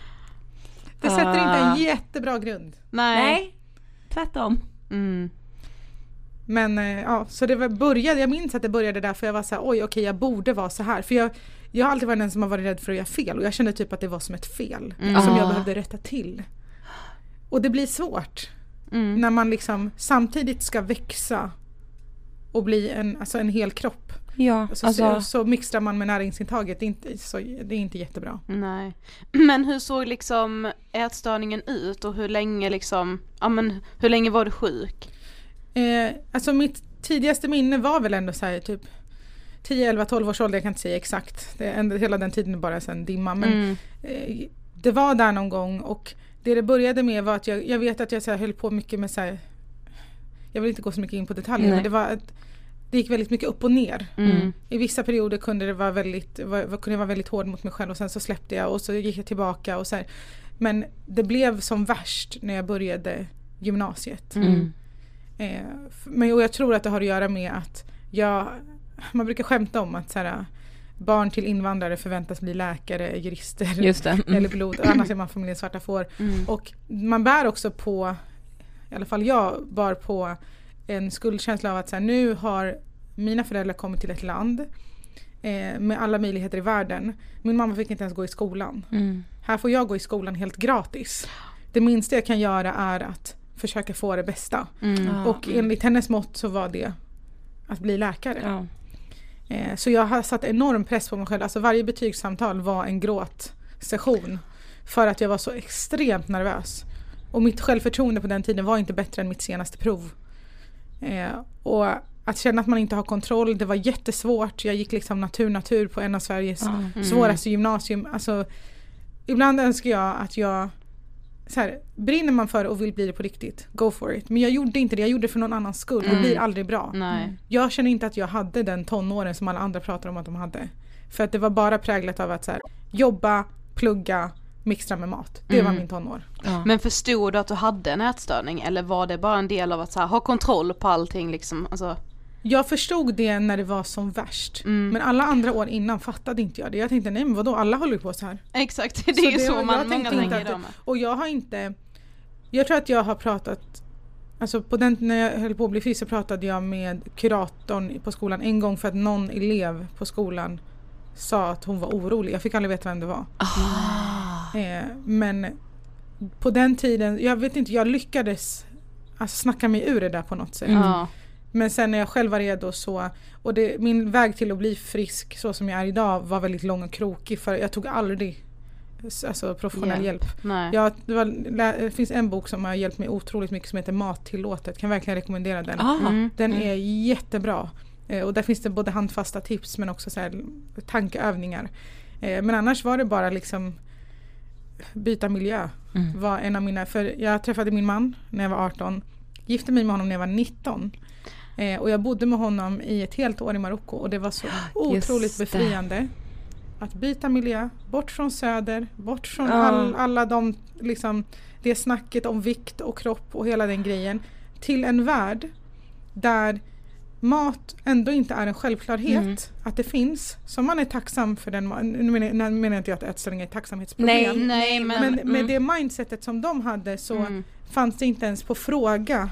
Det sätter inte en jättebra grund. Nej. Nej, tvärtom. Mm. Men eh, ja, så det var, började, jag minns att det började där för jag var så här, oj okej jag borde vara så här. För jag, jag har alltid varit den som har varit rädd för att göra fel och jag kände typ att det var som ett fel Mm. som jag Ah. behövde rätta till. Och det blir svårt Mm. när man liksom samtidigt ska växa och bli en, alltså en hel kropp. Ja, Så, alltså, så, så mixtrar man med näringsintaget, det är inte, så, det är inte jättebra. Nej. Men hur såg liksom ätstörningen ut och hur länge liksom, ja men hur länge var du sjuk? Eh, alltså mitt tidigaste minne var väl ändå så här typ tio, elva, tolv års ålder, jag kan inte säga exakt. Det är ändå, hela den tiden är bara en dimma. Men Mm. eh, det var där någon gång och det det började med var att jag, jag vet att jag så här, höll på mycket med så här, jag vill inte gå så mycket in på detaljer Nej. men det var att det gick väldigt mycket upp och ner. Mm. I vissa perioder kunde det vara väldigt, var, kunde jag vara väldigt hård mot mig själv och sen så släppte jag och så gick jag tillbaka och så här. Men det blev som värst när jag började gymnasiet. Mm. Eh, men och jag tror att det har att göra med att jag, man brukar skämta om att så här, barn till invandrare förväntas bli läkare, jurister Just det. Mm. eller pilot, annars är man familjen svarta får. Mm. Och man bär också på, i alla fall jag bar på en skuldkänsla av att så här, nu har mina föräldrar kommit till ett land eh, med alla möjligheter i världen. Min mamma fick inte ens gå i skolan. Mm. Här får jag gå i skolan helt gratis. Det minsta jag kan göra är att försöka få det bästa. Mm. Och enligt hennes mått så var det att bli läkare. Ja. Eh, så jag har satt enorm press på mig själv. Alltså varje betygssamtal var en gråtsession. För att jag var så extremt nervös. Och mitt självförtroende på den tiden var inte bättre än mitt senaste prov. Eh, och att känna att man inte har kontroll, det var jättesvårt. Jag gick liksom natur-natur på en av Sveriges Mm. svåraste gymnasium. Alltså, ibland önskar jag att jag så här, brinner man för och vill bli det på riktigt, go for it. Men jag gjorde inte det, jag gjorde det för någon annans skull. Det Mm. blir aldrig bra. Nej. Jag känner inte att jag hade den tonåren som alla andra pratar om att de hade. För att det var bara präglat av att så här, jobba, plugga, mixtra med mat. Det var Mm. min tonår. Ja. Men förstod du att du hade en ätstörning eller var det bara en del av att så här, ha kontroll på allting liksom? Alltså... Jag förstod det när det var som värst. Mm. Men alla andra år innan fattade inte jag det. Jag tänkte, nej men vadå, alla håller ju på så här. Exakt, det är Så ju det- så jag man, tänkte många inte tänker att idag det- med. Och jag har inte, jag tror att jag har pratat, alltså på den, när jag höll på att bli frisk så pratade jag med kuratorn på skolan en gång för att någon elev på skolan sa att hon var orolig. Jag fick aldrig veta vem det var. Ah. Eh, men på den tiden, jag vet inte, jag lyckades alltså, snacka mig ur det där på något sätt. Mm. Ja. Men sen när jag själv var redo så, och det, min väg till att bli frisk så som jag är idag var väldigt lång och krokig för jag tog aldrig alltså, professionell Hjälp. hjälp. Nej. Jag, det, var, det finns en bok som har hjälpt mig otroligt mycket som heter Mattillåtet, kan verkligen rekommendera den. Ah. Mm. Den är jättebra. Eh, och där finns det både handfasta tips men också så här, tankeövningar. Eh, men annars var det bara liksom byta miljö. Mm. Var en av mina, för jag träffade min man när jag var arton. Gifte mig med honom när jag var nitton. Eh, och jag bodde med honom i ett helt år i Marocko. Och det var så otroligt det. befriande. Att byta miljö. Bort från söder. Bort från Ja. all, alla de, liksom, det snacket om vikt och kropp och hela den grejen. Till en värld där mat ändå inte är en självklarhet. Mm. Att det finns. Så man är tacksam för den. Nu menar, nu menar jag inte att ätstörning är ett tacksamhetsproblem. Nej, Nej, men, Men mm. med det mindsetet som de hade så Mm. fanns det inte ens på fråga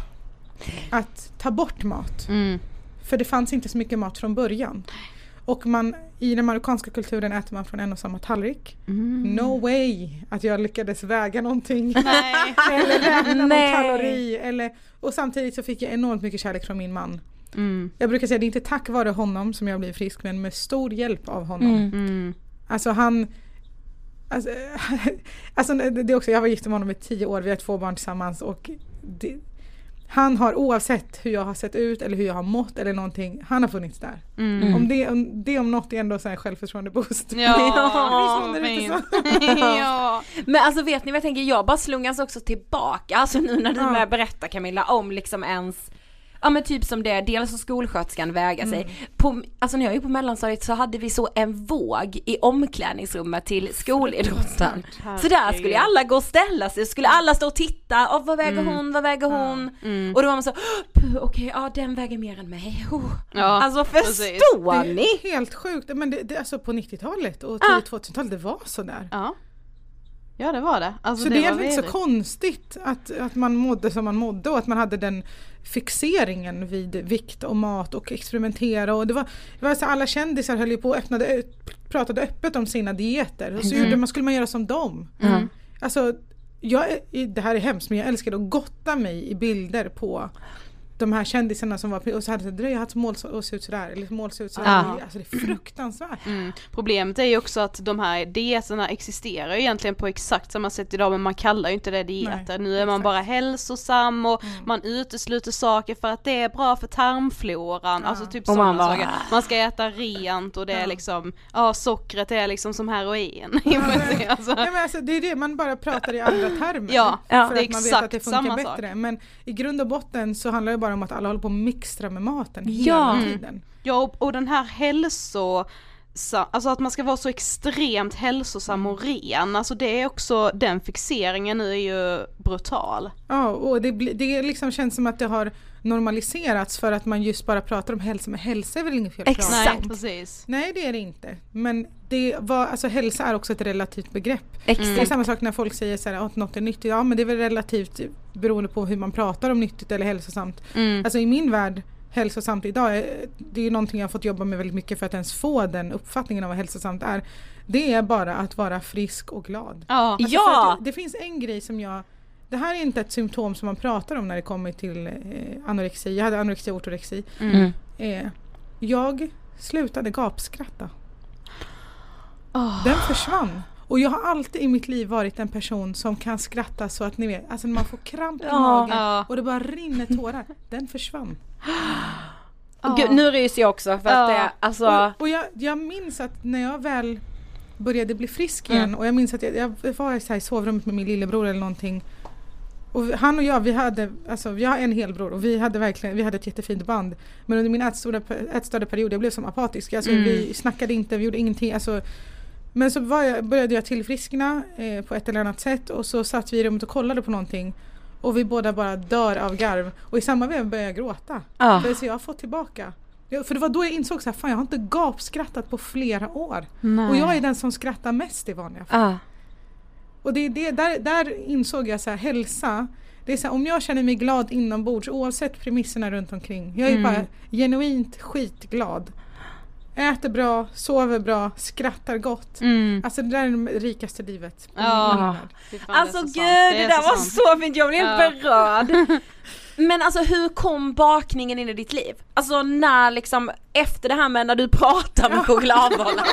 att ta bort mat. Mm. För det fanns inte så mycket mat från början. Och man, i den marockanska kulturen äter man från en och samma tallrik. Mm. No way att jag lyckades väga någonting. Nej. eller räkna någon Nej. kalori. Eller, och samtidigt så fick jag enormt mycket kärlek från min man. Mm. Jag brukar säga att det är inte tack vare honom som jag blev frisk, men med stor hjälp av honom. Mm. Mm. Alltså han, alltså, alltså det är också, jag var gift med honom i tio år, vi har två barn tillsammans och det, han har oavsett hur jag har sett ut eller hur jag har mått eller någonting, han har funnits där. Mm. Om det, om det om något är ändå så här självförtroende boost. Ja, Ja, vad det finns någon fint. där ute Ja. Men alltså vet ni vad jag tänker, jag bara slungas också tillbaka, alltså nu när du Ja. med berättar Camilla om liksom ens, ja men typ som det, dels så skolsköterskan väga sig. Mm. På, alltså när jag gick på mellanstadiet så hade vi så en våg i omklädningsrummet till skolidrotten. Så där skulle alla gå och ställa sig, skulle alla stå och titta, oh, vad väger hon, vad väger hon? Mm. Och då var man så, "Puh, okej, ja den väger mer än mig. Oh. Ja, Alltså precis. förstår Det ni? är helt sjukt, men det, det, alltså på nittiotalet och Ah. tidigt tvåtusentalet det var så där. Ja. Ja, det var det. Alltså, Så det, det, var är inte så vidrigt. konstigt att, att man mådde som man mådde och att man hade den fixeringen vid vikt och mat och experimentera. Och det var, det var så alla kändisar höll ju på och öppnade, pratade öppet om sina dieter. Och så gjorde man, skulle man göra som dem. Mm. Alltså, jag, det här är hemskt men jag älskade att gotta mig i bilder på de här kändisarna som var och så hade det dröjt, jag hade mål och se ut sådär eller mål se ut sådär. Ah. Alltså det är fruktansvärt. Mm. Problemet är ju också att de här dieterna existerar ju egentligen på exakt samma sätt idag, men man kallar ju inte det dieter. Nej, Nu är man exakt. bara hälsosam och Mm. man utesluter saker för att det är bra för tarmfloran. Ja. Alltså typ Och sådana man bara- saker. Man ska äta rent och det är Ja. liksom, ja sockret är liksom som heroin. alltså. Ja, men alltså, det är det, man bara pratar i andra termer. Ja, ja, för det är att man vet exakt att det funkar samma bättre. sak. Men i grund och botten så handlar det bara om att alla håller på att mixtra med maten Ja. hela Mm. tiden. Ja, och, och den här hälso alltså att man ska vara så extremt hälsosam och ren, alltså det är också, den fixeringen nu är ju brutal. Ja, och det, det liksom känns som att det har normaliserats för att man just bara pratar om hälsa, men hälsa är väl inget fel. Exakt. Nej, precis. Nej, det är det inte. Men det var, alltså, hälsa är också ett relativt begrepp. Exakt. Det är samma sak när folk säger så här, att något är nyttigt. Ja, men det är väl relativt beroende på hur man pratar om nyttigt eller hälsosamt. Mm. Alltså i min värld, hälsosamt idag, är, det är någonting jag har fått jobba med väldigt mycket för att ens få den uppfattningen av vad hälsosamt är. Det är bara att vara frisk och glad. Ja. Alltså, Ja. det, det finns en grej som jag, det här är inte ett symptom som man pratar om när det kommer till eh, anorexi. Jag hade anorexi och ortorexi. Mm. Eh, jag slutade gapskratta. Oh. Den försvann. Och jag har alltid i mitt liv varit en person som kan skratta så att ni vet, alltså när man får kramp i Ja. magen Ja. och det bara rinner tårar. Den försvann. Oh. Gud, nu ryser jag också för att Ja. det, alltså... Och, och jag, jag minns att när jag väl började bli frisk igen Mm. och jag minns att jag, jag var så här i sovrummet med min lillebror eller någonting. Och han och jag, vi hade, alltså vi har en helbror och vi hade verkligen, vi hade ett jättefint band. Men under min ätstörda period, jag blev som apatisk. Alltså Mm. vi snackade inte, vi gjorde ingenting. Alltså, men så var jag, började jag tillfriskna eh, på ett eller annat sätt och så satt vi i rummet och kollade på någonting. Och vi båda bara dör av garv. Och i samma vev började jag gråta. Ah. För så jag har fått tillbaka. Jag, för det var då jag insåg så här, fan jag har inte gapskrattat på flera år. Nej. Och jag är den som skrattar mest i vanliga fall. Ah. Och det är det, där, där insåg jag så här, hälsa, det är så här, om jag känner mig glad inombords oavsett premisserna runt omkring. Jag är Mm. bara genuint skitglad. Äter bra, sover bra, skrattar gott. Mm. Alltså det där är det rikaste livet. Ja. Fy fan, Alltså det är gud, så det, sant. är där var sant. så fint, jag blev helt Ja. berörd. Men alltså hur kom bakningen in i ditt liv? Alltså när liksom, efter det här med när du pratar med chokladbollar.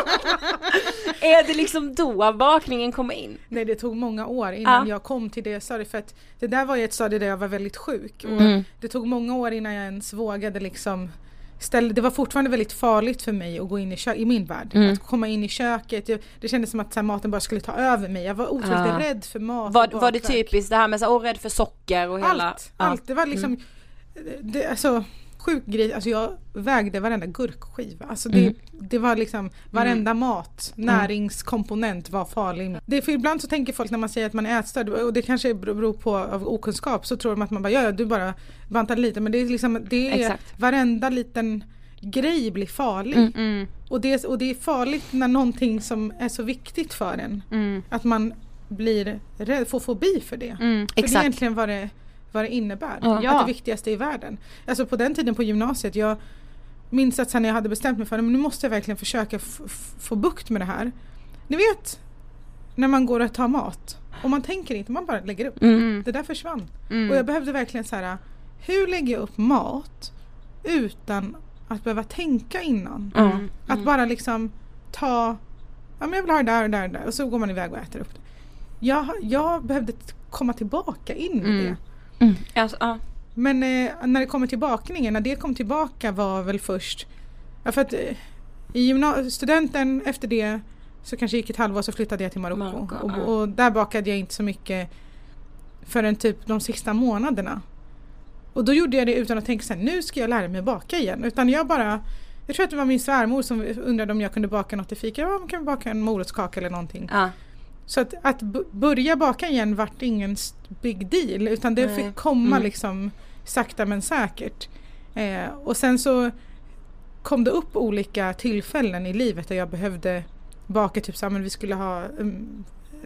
Är det liksom då bakningen kommer in? Nej, det tog många år innan Ja. jag kom till det stadiet, för att det där var ju ett stadie där jag var väldigt sjuk. Och Mm. det tog många år innan jag ens vågade liksom ställa, det var fortfarande väldigt farligt för mig att gå in i, kö- i min värld. Mm. Att komma in i köket, jag, det kändes som att så här, maten bara skulle ta över mig. Jag var otroligt Ja. rädd för mat. Var, och var det bakverk. typiskt det här med så här, åh, rädd för socker och hela... Allt, Ja. allt. Det var liksom, det, alltså sjuk grej, alltså jag vägde varenda gurkskiva. Alltså det, Mm. det var liksom varenda mat, näringskomponent var farlig. Det är för ibland så tänker folk när man säger att man är ätstörd, och det kanske beror på av okunskap, så tror de att man bara, ja, ja du bara bantar lite, men det är liksom, det är Exakt. varenda liten grej blir farlig. Mm. Mm. Och, det, och det är farligt när någonting som är så viktigt för en, Mm. att man blir rädd, får fobi för det. Mm. För det är Exakt. egentligen vad det, vad det innebär. Ja. Att Ja. det viktigaste i världen. Alltså på den tiden på gymnasiet, jag minns att sen jag hade bestämt mig för det, men nu måste jag verkligen försöka f- f- få bukt med det här. Ni vet, när man går och tar mat och man tänker inte, man bara lägger upp. Mm. Det där försvann. Mm. Och jag behövde verkligen så här, hur lägger jag upp mat utan att behöva tänka innan? Mm. Att bara liksom ta, ja men jag vill ha det där och där och där, och så går man iväg och äter upp det. Jag, jag behövde t- komma tillbaka in i Mm. det. Mm. Alltså, ja. Men eh, när det kommer till bakningen, när det kom tillbaka var väl först, ja, för att eh, i gymna- studenten efter det så kanske gick ett halvår, så flyttade jag till Marocko. Marocko, och, ja. och där bakade jag inte så mycket förrän typ de sista månaderna. Och då gjorde jag det utan att tänka så här, nu ska jag lära mig att baka igen. Utan jag bara, jag tror att det var min svärmor som undrade om jag kunde baka något i fika. Ja, man kan baka en morotskaka eller någonting. Ja. Så att, att b- börja baka igen vart ingen st- big deal, utan det Nej. fick komma Mm. liksom sakta men säkert. Eh, och sen så kom det upp olika tillfällen i livet där jag behövde baka, typ så här, men vi skulle ha um,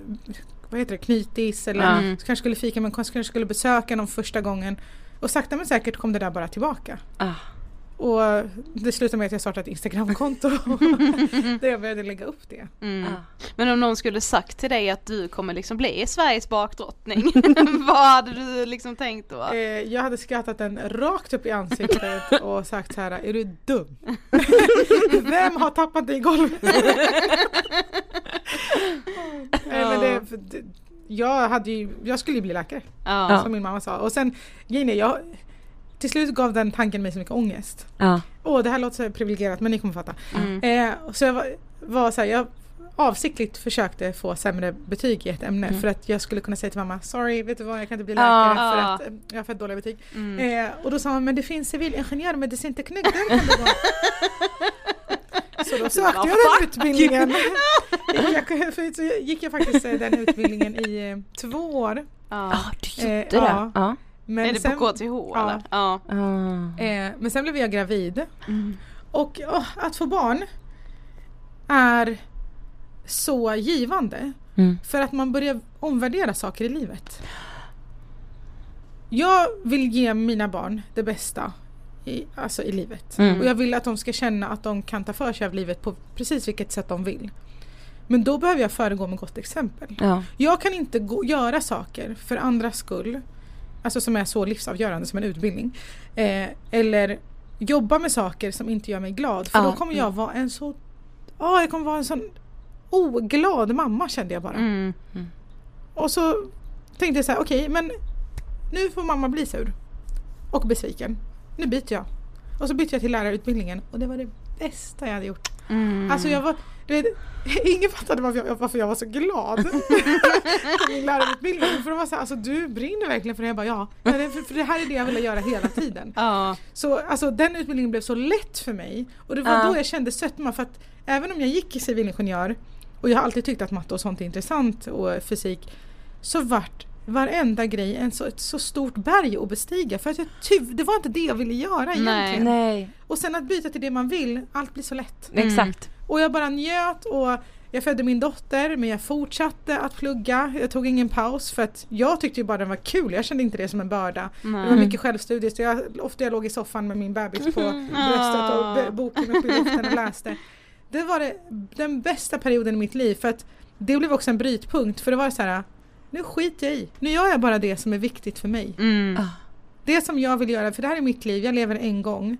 vad heter det, knytis eller Ja. så kanske skulle fika, men kanske skulle besöka någon första gången. Och sakta men säkert kom det där bara tillbaka. Ah. Och det slutade med att jag startade ett Instagramkonto där jag började lägga upp det. Mm. Ah. Men om någon skulle sagt till dig att du kommer liksom bli Sveriges bakdrottning, vad hade du liksom tänkt då? Eh, jag hade skrattat den rakt upp i ansiktet och sagt så här: är du dum? Vem har tappat dig i golvet? eh, men det, för det, jag, hade ju, jag skulle ju bli läkare, Ja. som min mamma sa. Och sen, grejen är, jag, till slut gav den tanken mig så mycket ångest. Ja. Åh, det här låter så privilegierat, men ni kommer fatta. Mm. Eh, så jag var, var så här, jag avsiktligt försökte få sämre betyg i ett ämne Mm. för att jag skulle kunna säga till mamma, sorry, vet du vad, jag kan inte bli Ja. läkare för Ja. att eh, jag har fått dåliga betyg. Mm. Eh, och då sa hon, men det finns civilingenjör, medicinteknik, den kan du gå. Så då sökte jag den utbildningen. jag, så gick jag faktiskt den utbildningen i eh, två år. Ja, ah, du gjorde eh, det. Ja. Ja. Men är det sen, på K T H ja. eller? Ja. Ah. Eh, men sen blev jag gravid. Mm. Och oh, att få barn är så givande. Mm. För att man börjar omvärdera saker i livet. Jag vill ge mina barn det bästa i, alltså i livet. Mm. Och jag vill att de ska känna att de kan ta för sig av livet på precis vilket sätt de vill. Men då behöver jag föregå med gott exempel. Ja. Jag kan inte gå, göra saker för andras skull. Alltså som är så livsavgörande som en utbildning. Eh, eller jobba med saker som inte gör mig glad. För Ja. då kommer jag vara en så... Ja, jag kommer vara en sån oglad mamma, kände jag bara. Mm. Mm. Och så tänkte jag så här, okej, okay, men nu får mamma bli sur. Och besviken. Nu byter jag. Och så bytte jag till lärarutbildningen. Och det var det bästa jag hade gjort. Mm. Alltså jag var... Du vet, ingen fattade varför jag, varför jag var så glad i min lärarutbildning. För de var så här, alltså du brinner verkligen för det. Jag bara, ja. För, för det här är det jag vill göra hela tiden. Ja. Så alltså, den utbildningen blev så lätt för mig. Och det var Ja. då jag kände sötma. För att även om jag gick i civilingenjör och jag har alltid tyckt att matte och sånt är intressant och fysik, så vart varenda grej en så, ett så stort berg att bestiga. För att jag ty- det var inte det jag ville göra egentligen. Nej. Och sen att byta till det man vill, allt blir så lätt. Mm. Exakt. Och jag bara njöt och jag födde min dotter, men jag fortsatte att plugga. Jag tog ingen paus för att jag tyckte ju bara den var kul. Jag kände inte det som en börda. Nej. Det var mycket självstudier. Så jag, ofta jag låg i soffan med min bebis på bröstet och be- boken upp i luften och läste. Det var det, den bästa perioden i mitt liv, för att det blev också en brytpunkt. För det var så här, nu skiter jag i. Nu gör jag bara det som är viktigt för mig. Mm. Det som jag vill göra, för det här är mitt liv. Jag lever en gång.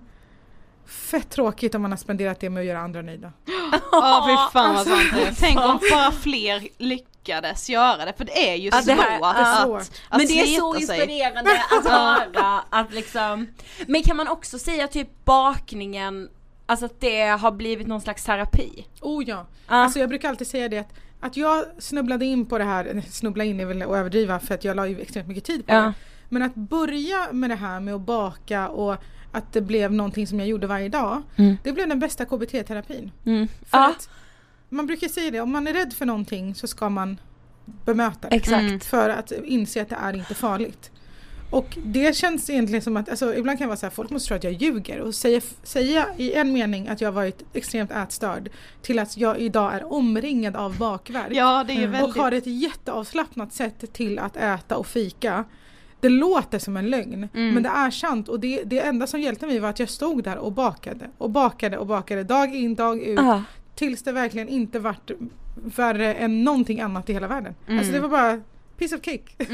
Fett tråkigt om man har spenderat det med att göra andra nöjda. Ja, fy fan vad Alltså, sant det är. Tänk om bara fler lyckades göra det. För det är ju Ja, det svårt här- att, ja. att, att Men det är så slita sig. inspirerande att höra att liksom. Men kan man också säga typ bakningen, alltså att det har blivit någon slags terapi? Oh ja. Ja. Alltså jag brukar alltid säga det att, att jag snubblade in på det här, snubbla in är väl att överdriva för att jag la ju extremt mycket tid på Ja. det. Men att börja med det här med att baka och att det blev någonting som jag gjorde varje dag, Mm. det blev den bästa K B T-terapin. Mm. För Ja, att man brukar säga det, om man är rädd för någonting så ska man bemöta det. exakt. Mm. För att inse att det är inte farligt. Och det känns egentligen som att, alltså ibland kan det vara så här, folk måste tro att jag ljuger och säga, säga i en mening att jag har varit extremt ätstörd till att jag idag är omringad av bakverk. Ja, det är ju Och väldigt... har ett jätteavslappnat sätt till att äta och fika. Det låter som en lögn, Mm. men det är sant. Och det, det enda som hjälpte mig var att jag stod där och bakade och bakade och bakade dag in, dag ut. Ja. Tills det verkligen inte vart värre än någonting annat i hela världen. Mm. Alltså det var bara piece of cake.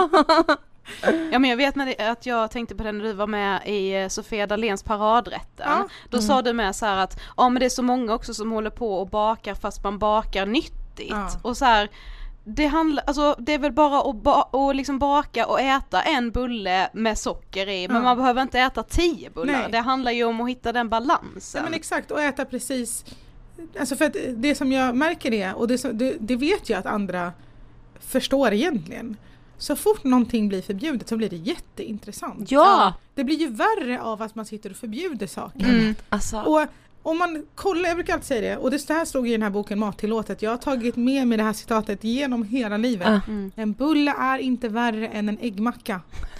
Ja, men jag vet när det, att jag tänkte på det när du var med i eh, Sofia Dahléns paradrätten. Ja. Då sa du med så här att ja, men det är så många också som håller på och bakar fast man bakar nyttigt. Ja. Och så här, det handlar, alltså det är väl bara att, ba- att liksom baka och äta en bulle med socker i, men Ja. man behöver inte äta tio bullar. Nej. Det handlar ju om att hitta den balansen. Ja, men exakt, och äta precis. Alltså för att det som jag märker är, och det, som, det, det vet jag att andra förstår egentligen. Så fort någonting blir förbjudet så blir det jätteintressant. Ja. Det blir ju värre av att man sitter och förbjuder saker. Mm. Alltså. Och om man kollar, jag brukar alltid säga det, och det här stod i den här boken Mattillåtet. Jag har tagit med mig det här citatet genom hela livet. Ja. Mm. En bulle är inte värre än en äggmacka.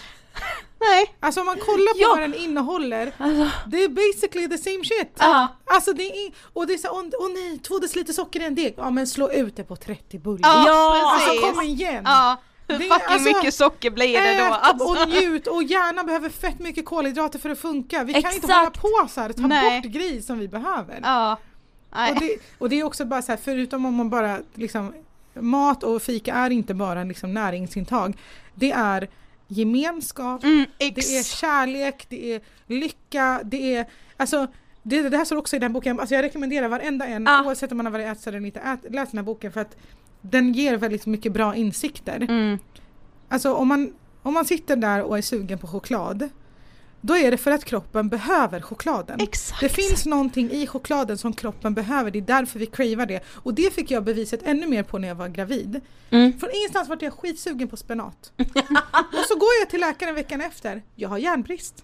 Nej. Alltså om man kollar på Ja. vad den innehåller, Alltså. det är basically the same shit. Ja. Alltså det är, och det är så, åh oh, nej, två deciliter socker i en deg. Ja men slå ut det på trettio bullar. Ja, Ja, precis. Alltså kom igen. Ja. Hur Det är- fucking alltså, mycket socker blir det då? Ät Alltså. och njut, och hjärnan behöver fett mycket kolhydrater för att funka. Vi kan inte Exakt. hålla på så här, ta Nej. bort grejer som vi behöver. Ja. Nej. Och det, och det är också bara så här, förutom om man bara liksom, mat och fika är inte bara liksom näringsintag. Det är gemenskap, Mm, det ex. är kärlek, det är lycka, det är, alltså det, det här står också i den boken, alltså jag rekommenderar varenda en, Ah. oavsett om man har varit ätstörd eller inte, ät, läs den här boken för att den ger väldigt mycket bra insikter. Mm. Alltså om man, om man sitter där och är sugen på choklad, då är det för att kroppen behöver chokladen. Exakt. Det finns någonting i chokladen som kroppen behöver, det är därför vi cravar det. Och det fick jag beviset ännu mer på när jag var gravid. Mm. Från ingenstans var jag skitsugen på spenat. Och så går jag till läkaren veckan efter, jag har järnbrist.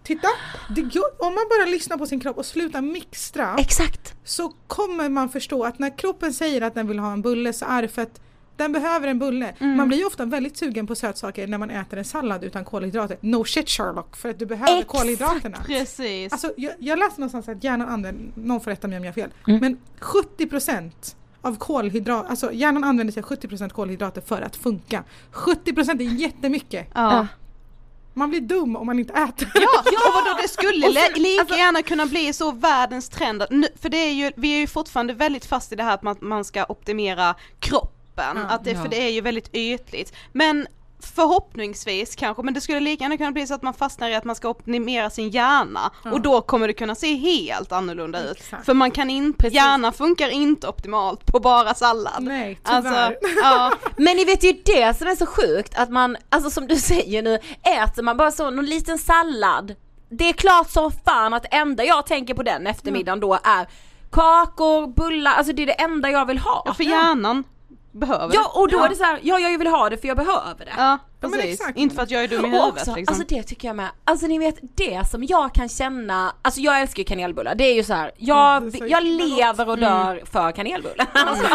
titta, det, om man bara lyssnar på sin kropp och slutar mixtra. Exakt. Så kommer man förstå att när kroppen säger att den vill ha en bulle så är det för att den behöver en bulle. Mm. Man blir ju ofta väldigt sugen på sötsaker när man äter en sallad utan kolhydrater. No shit Sherlock, för att du behöver Exakt. kolhydraterna. Precis. Alltså, jag, jag läste någonstans att hjärnan använder, någon får rätta mig om jag har fel, mm. men sjuttio procent av kolhydrater, alltså hjärnan använder sig sjuttio procent kolhydrater för att funka. sjuttio procent är jättemycket. Ja. Man blir dum om man inte äter. Ja, ja. Och vadå, det skulle sen, lika alltså, gärna kunna bli så världens trend. Nu, för det är ju, vi är ju fortfarande väldigt fast i det här att man, man ska optimera kroppen. Ja, att det, ja. För det är ju väldigt ytligt. Men förhoppningsvis kanske, men det skulle lika gärna kunna bli så att man fastnar i att man ska optimera sin hjärna. Ja. Och då kommer det kunna se helt annorlunda ut. Exakt. För man kan inte, hjärnan funkar inte optimalt på bara sallad. Nej, tyvärr. Alltså, ja. Men ni vet ju det som är så sjukt, att man, alltså som du säger nu, äter man bara så någon liten sallad. Det är klart som fan att det enda jag tänker på den eftermiddagen då är kakor, bullar, alltså det är det enda jag vill ha. Ja, för hjärnan behöver ja, och då ja. är det så här, ja jag vill ha det för jag behöver det. Ja, precis. Ja, inte för att jag är dum i huvudet också, liksom. Alltså det tycker jag med. Alltså ni vet, det som jag kan känna, alltså jag älskar ju kanelbullar. Det är ju så här, jag, mm, så jag lever och dör mm. för kanelbullar. Alltså.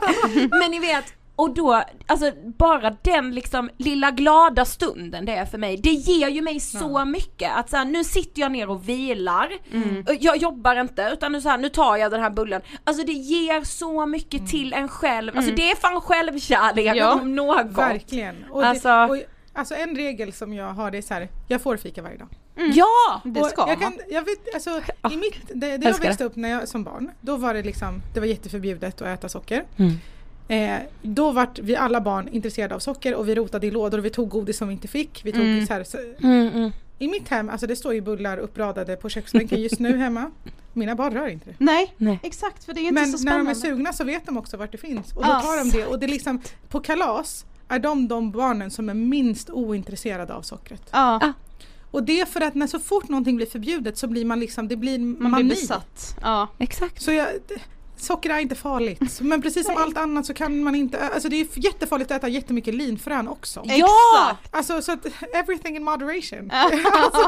Men ni vet, och då, alltså bara den liksom lilla glada stunden det är för mig, det ger ju mig så ja. mycket att så här, nu sitter jag ner och vilar, mm. jag jobbar inte utan nu, så här, nu tar jag den här bullen, alltså det ger så mycket mm. till en själv, mm. alltså det är fan självkärlek ja. om något. Verkligen. Och alltså, det, och, alltså en regel som jag har, det är så här, jag får fika varje dag. Mm. Ja, det ska jag kan, jag vet, alltså, oh, i mitt, det, det jag växte upp när jag som barn, då var det liksom, det var jätteförbjudet att äta socker. Mm. Eh, då var vi alla barn intresserade av socker och vi rotade i lådor och vi tog godis som vi inte fick. Vi tog mm. så här, så, mm, mm. I mitt hem, alltså det står ju bullar uppradade på köksbänken just nu hemma. Mina barn rör inte det. Nej, Nej. exakt, för det är inte Men så spännande. Men när de är sugna så vet de också vart det finns. Och då ah, tar de det. Och det är liksom, på kalas är de de barnen som är minst ointresserade av sockret. Ah. Ah. Och det är för att när så fort någonting blir förbjudet så blir man liksom, det blir man mani. blir besatt. Ja, exakt. Så jag... Socker är inte farligt, men precis som allt annat så kan man inte, alltså det är jättefarligt att äta jättemycket linfrön också. Ja! Alltså så att everything in moderation. alltså.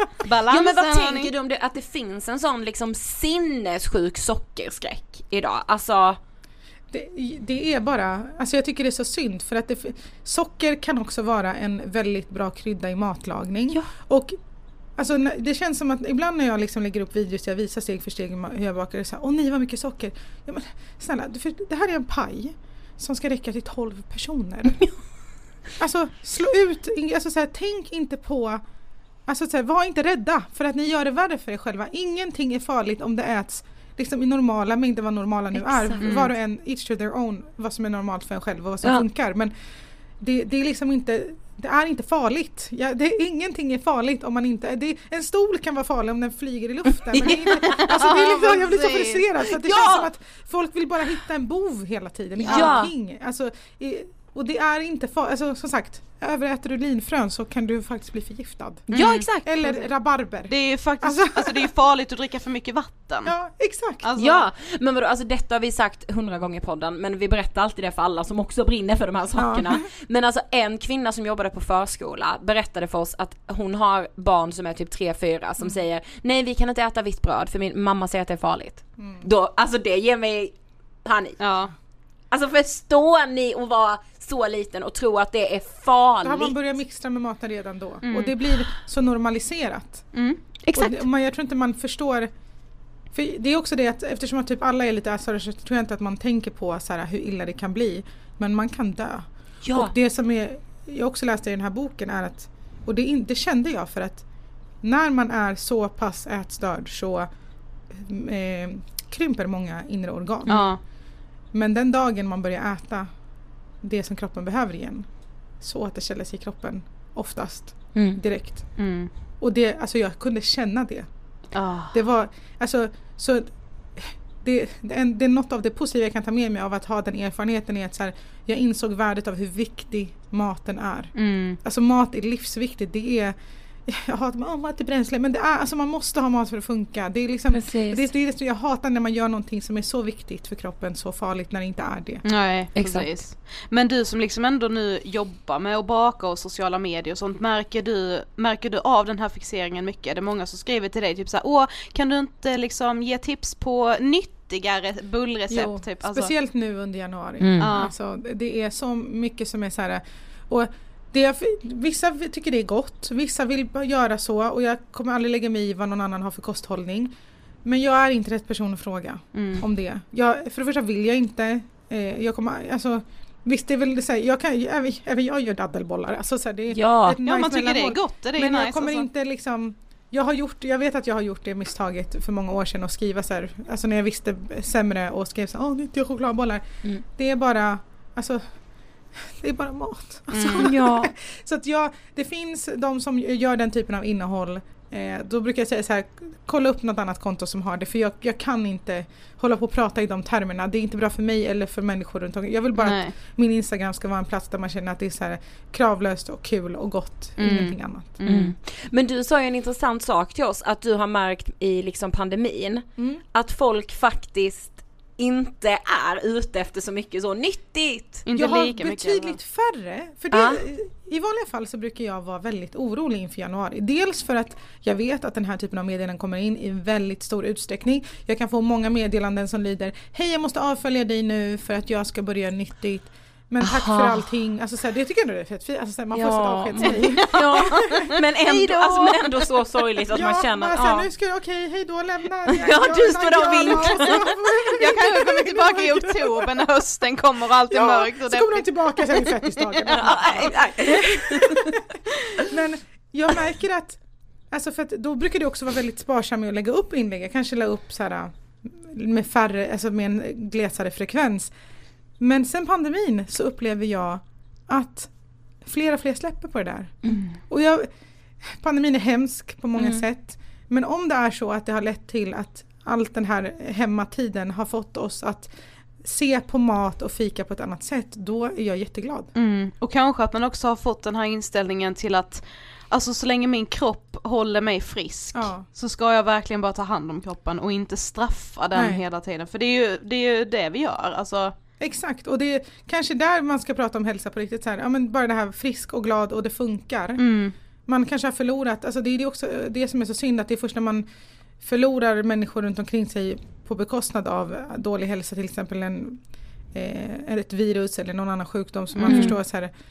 Ja, men vad tänker du om det, att det finns en sån liksom sinnessjuk sockerskräck idag? Alltså det, det är bara, alltså jag tycker det är så synd för att det, socker kan också vara en väldigt bra krydda i matlagning. Ja. Och alltså, det känns som att ibland när jag liksom lägger upp videos jag visar steg för steg hur jag bakar, så här, åh nej vad mycket socker. Ja, men, snälla, för det här är en paj som ska räcka till tolv personer. Alltså slå ut, alltså, så här, tänk inte på, alltså, så här, var inte rädda för att ni gör det värre för er själva. Ingenting är farligt om det äts liksom, i normala mängder vad normala nu Exakt. är. Mm. Var och en, each to their own, vad som är normalt för en själv och vad som ja. funkar. Men det, det är liksom inte... Det är inte farligt. Ja, det är, ingenting är farligt om man inte... Det, en stol kan vara farlig om den flyger i luften. Men det är inte, alltså det är liksom, jag blir så frustrerad. För att det ja! känns som att folk vill bara hitta en bov hela tiden i ja. allting. Alltså, i, och det är inte farligt. Alltså, som sagt, överäter du linfrön så kan du faktiskt bli förgiftad. Mm. Ja, exakt. Eller rabarber. Det är ju faktiskt, alltså, alltså det är farligt att dricka för mycket vatten. Ja, exakt. Alltså. Ja, men vadå, alltså detta har vi sagt hundra gånger i podden, men vi berättar alltid det för alla som också brinner för de här sakerna. Ja. Men alltså en kvinna som jobbade på förskola berättade för oss att hon har barn som är typ tre fyra som mm. säger, nej vi kan inte äta vitt bröd för min mamma säger att det är farligt. Mm. Då, alltså det ger mig panik. Ja. Alltså förstår ni att vara så liten och tro att det är farligt? Då har man börjat mixtra med maten redan då. Mm. Och det blir så normaliserat. Mm. Exakt. Och man, jag tror inte man förstår... För det är också det att eftersom att typ alla är lite äsare så tror jag inte att man tänker på så här, hur illa det kan bli. Men man kan dö. Ja. Och det som är, jag också läste i den här boken är att... Och det, det kände jag för att när man är så pass ätstörd så eh, krymper många inre organ. Ja. Men den dagen man börjar äta det som kroppen behöver igen så återställer sig kroppen oftast mm. direkt. Mm. Och det, alltså jag kunde känna det. Oh. Det var, alltså, så det, det, är, det är något av det positiva jag kan ta med mig av att ha den erfarenheten är att så här, jag insåg värdet av hur viktig maten är. Mm. Alltså mat är livsviktigt. Det är, jag hatar oh, mat i bränsle, men det är, alltså man måste ha mat för att funka. Det är liksom, det, det är det jag hatar när man gör någonting som är så viktigt för kroppen, så farligt när det inte är det. Nej, exakt. Precis. Men du som liksom ändå nu jobbar med att baka och sociala medier och sånt, märker du, märker du av den här fixeringen mycket? Det är många som skriver till dig typ så här, åh, kan du inte liksom ge tips på nyttigare bullrecept? Jo, typ? Alltså. Speciellt nu under januari. Mm. Alltså, det är så mycket som är så här, och det, vissa tycker det är gott, vissa vill göra så, och jag kommer aldrig lägga mig i vad någon annan har för kosthållning. Men jag är inte rätt person att fråga mm. om det. Jag, för det första vill jag inte. Eh, jag kommer, alltså, visst det är väl så här, jag kan, även, även jag gör daddelbollar. Alltså, så här, det är ja. ett nice ja, man tycker mellanmål. det är gott. Det är men nice, jag kommer alltså. inte liksom... Jag har gjort, jag vet att jag har gjort det misstaget för många år sedan och skriva så här, alltså när jag visste sämre och skrev så här, åh, nyttiga chokladbollar. Mm. Det är bara, alltså... Det är bara mat. Alltså. Mm, ja. Så att jag, det finns de som gör den typen av innehåll. Eh, då brukar jag säga så här, kolla upp något annat konto som har det. För jag, jag kan inte hålla på och prata i de termerna. Det är inte bra för mig eller för människor runt omkring. Jag vill bara Nej. att min Instagram ska vara en plats där man känner att det är så här kravlöst och kul och gott. Mm. Ingenting annat. Mm. Mm. Men du sa ju en intressant sak till oss, att du har märkt i liksom pandemin mm. att folk faktiskt inte är ute efter så mycket så nyttigt. Inte jag har lika betydligt mycket, färre. För det, ah. I vanliga fall så brukar jag vara väldigt orolig inför januari. Dels för att jag vet att den här typen av meddelanden kommer in i väldigt stor utsträckning. Jag kan få många meddelanden som lyder: hej, jag måste avfölja dig nu för att jag ska börja nyttigt. Men tack Aha. för allting. Alltså, så här, det tycker jag ändå är fett fint. Alltså, så här, man får ja. sätta avskedsmej. Ja. Men, ändå, alltså, men ändå så sorgligt att ja, man känner... Alltså, ja, nu ska jag, okej, hej då, lämna. Jag, ja, jag, du står där och vinkar. Jag kanske kommer tillbaka i oktober när hösten kommer och allt är ja, mörkt. Och så kommer de tillbaka sen i fettisdagen. Men jag märker att, alltså för att då brukar det också vara väldigt sparsam med att lägga upp inlägg. Jag kanske la upp så här, med färre, alltså med en glesare frekvens. Men sen pandemin så upplever jag att fler och fler släpper på det där. Mm. Och jag, pandemin är hemsk på många mm. sätt. Men om det är så att det har lett till att allt den här hemmatiden har fått oss att se på mat och fika på ett annat sätt, då är jag jätteglad. Mm. Och kanske att man också har fått den här inställningen till att alltså så länge min kropp håller mig frisk ja. så ska jag verkligen bara ta hand om kroppen och inte straffa den Nej. hela tiden. För det är ju det, är ju det vi gör. Alltså... Exakt, och det är kanske där man ska prata om hälsa på riktigt. Så här. Ja, men bara det här frisk och glad och det funkar. Mm. Man kanske har förlorat, alltså det är det också det som är så synd, att det är först när man förlorar människor runt omkring sig på bekostnad av dålig hälsa, till exempel en, eh, ett virus eller någon annan sjukdom, som mm. man förstår så här.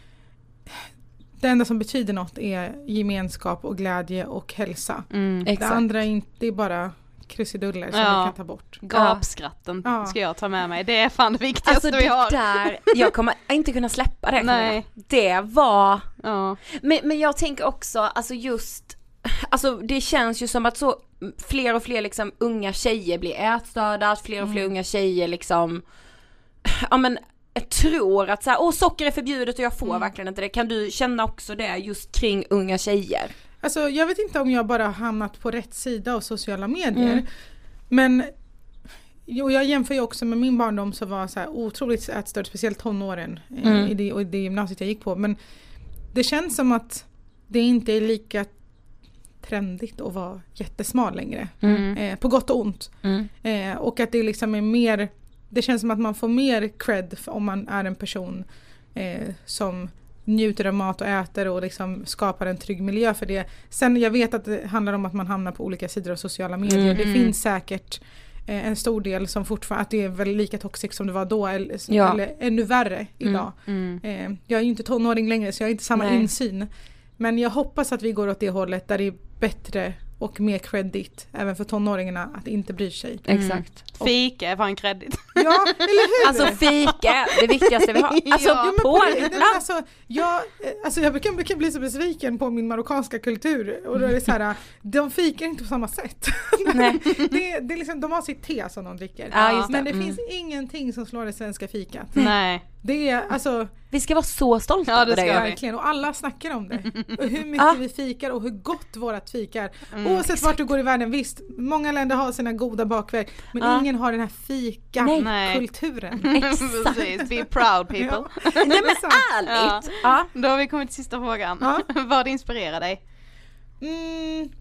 Det enda som betyder något är gemenskap och glädje och hälsa. Mm, det andra är inte, det är bara krusiduller som ja. vi kan ta bort. Gapskratten ja. ska jag ta med mig. Det är fan det viktigaste alltså, vi har. Där, jag kommer inte kunna släppa det. Nej. Det var... Ja. Men, men jag tänker också, alltså just... Alltså det känns ju som att så fler och fler liksom unga tjejer blir ätstörda. Fler och fler mm. unga tjejer liksom... Ja men... Jag tror att så här, åh, socker är förbjudet och jag får mm. verkligen inte det. Kan du känna också det just kring unga tjejer? Alltså jag vet inte om jag bara har hamnat på rätt sida av sociala medier. Mm. Men jo, jag jämför ju också med min barndom, så var så här otroligt ätstörd, speciellt tonåren mm. i, det, och i det gymnasiet jag gick på. Men det känns som att det inte är lika trendigt att vara jättesmal längre. Mm. Eh, på gott och ont. Mm. Eh, och att det liksom är mer... Det känns som att man får mer cred om man är en person eh, som njuter av mat och äter och liksom skapar en trygg miljö för det. Sen jag vet att det handlar om att man hamnar på olika sidor av sociala medier. Mm. Det finns säkert eh, en stor del som fortfarande, att det är väl lika toxic som det var då, eller, ja. eller ännu värre idag. Mm. Mm. Eh, jag är ju inte tonåring längre, så jag har inte samma Nej. insyn. Men jag hoppas att vi går åt det hållet där det är bättre och mer credit även för tonåringarna att inte bry sig. Mm. Exakt. Och, fika är fan credit. Ja, eller hur? Alltså fika, det viktigaste vi har. Alltså, ja. på, på det, det, alltså, jag, alltså jag brukar, brukar bli så besviken på min marockanska kultur. Och då är det så här, de fikar inte på samma sätt. Nej. det, det är liksom, de har sitt te som de dricker. Ja, just det. Men det mm. finns ingenting som slår det svenska fikat. Nej. Det är alltså... Vi ska vara så stolta ja, det över det. Verkligen, och alla snackar om det. Och hur mycket ah. vi fikar och hur gott vårat fikar. Mm, Oavsett exakt. vart du går i världen, visst, många länder har sina goda bakverk, men ah. ingen har den här fika-kulturen. Precis, be proud people. Ja. Nej men ärligt. Ja. Ja. Då har vi kommit till sista frågan. Ja. Vad inspirerar dig? Mm,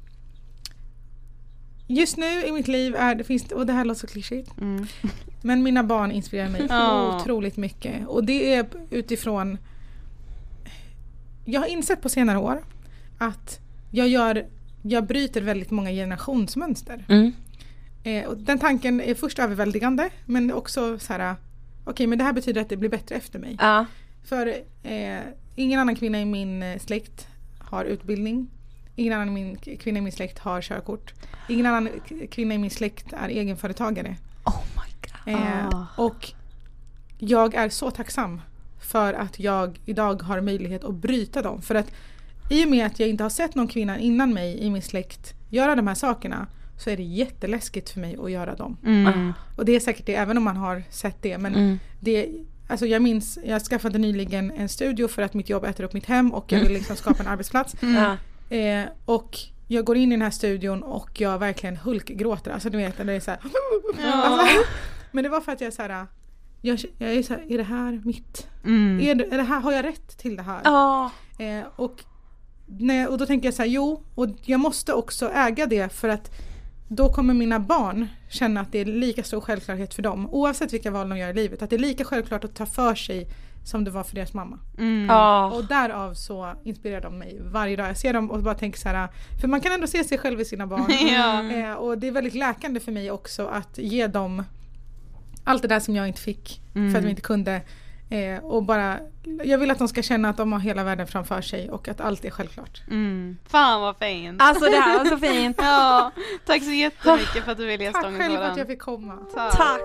just nu i mitt liv är det finns, och det här låter så klyschigt, mm. men mina barn inspirerar mig oh. otroligt mycket. Och det är utifrån, jag har insett på senare år att jag gör, jag bryter väldigt många generationsmönster. Mm. Eh, och den tanken är först överväldigande, men också så här, okej, okay, men det här betyder att det blir bättre efter mig. Uh. För eh, ingen annan kvinna i min eh, släkt har utbildning. Ingen annan min, kvinna i min släkt har körkort. Ingen annan kvinna i min släkt är egenföretagare. Oh my god. Eh, oh. Och jag är så tacksam för att jag idag har möjlighet att bryta dem. För att i och med att jag inte har sett någon kvinna innan mig i min släkt göra de här sakerna, så är det jätteläskigt för mig att göra dem. Mm. Och det är säkert det, även om man har sett det. Men mm. det, alltså jag minns, jag skaffade nyligen en studio för att mitt jobb äter upp mitt hem och jag vill liksom skapa en arbetsplats. Mm. Eh, och jag går in i den här studion och jag verkligen hulkgråter. Alltså du vet, det är så här, ja. alltså, men det var för att jag är så här, jag, jag är så här, är det här mitt? Mm. Är, det, är det här, har jag rätt till det här? Ja. Eh, och, nej, och då tänker jag så här, jo, och jag måste också äga det, för att då kommer mina barn känna att det är lika stor självklarhet för dem, oavsett vilka val de gör i livet, att det är lika självklart att ta för sig som det var för deras mamma. Mm. Oh. Och därav så inspirerar de mig varje dag. Jag ser dem och bara tänker så här, för man kan ändå se sig själv i sina barn. Ja. eh, och det är väldigt läkande för mig också att ge dem allt det där som jag inte fick, mm. för att vi inte kunde. Eh, och bara, jag vill att de ska känna att de har hela världen framför sig och att allt är självklart. Mm. Fan vad fint. Alltså det här var så fint. Ja, tack så jättemycket för att du ville gästa Tack själv för att jag fick komma. Tack. Tack.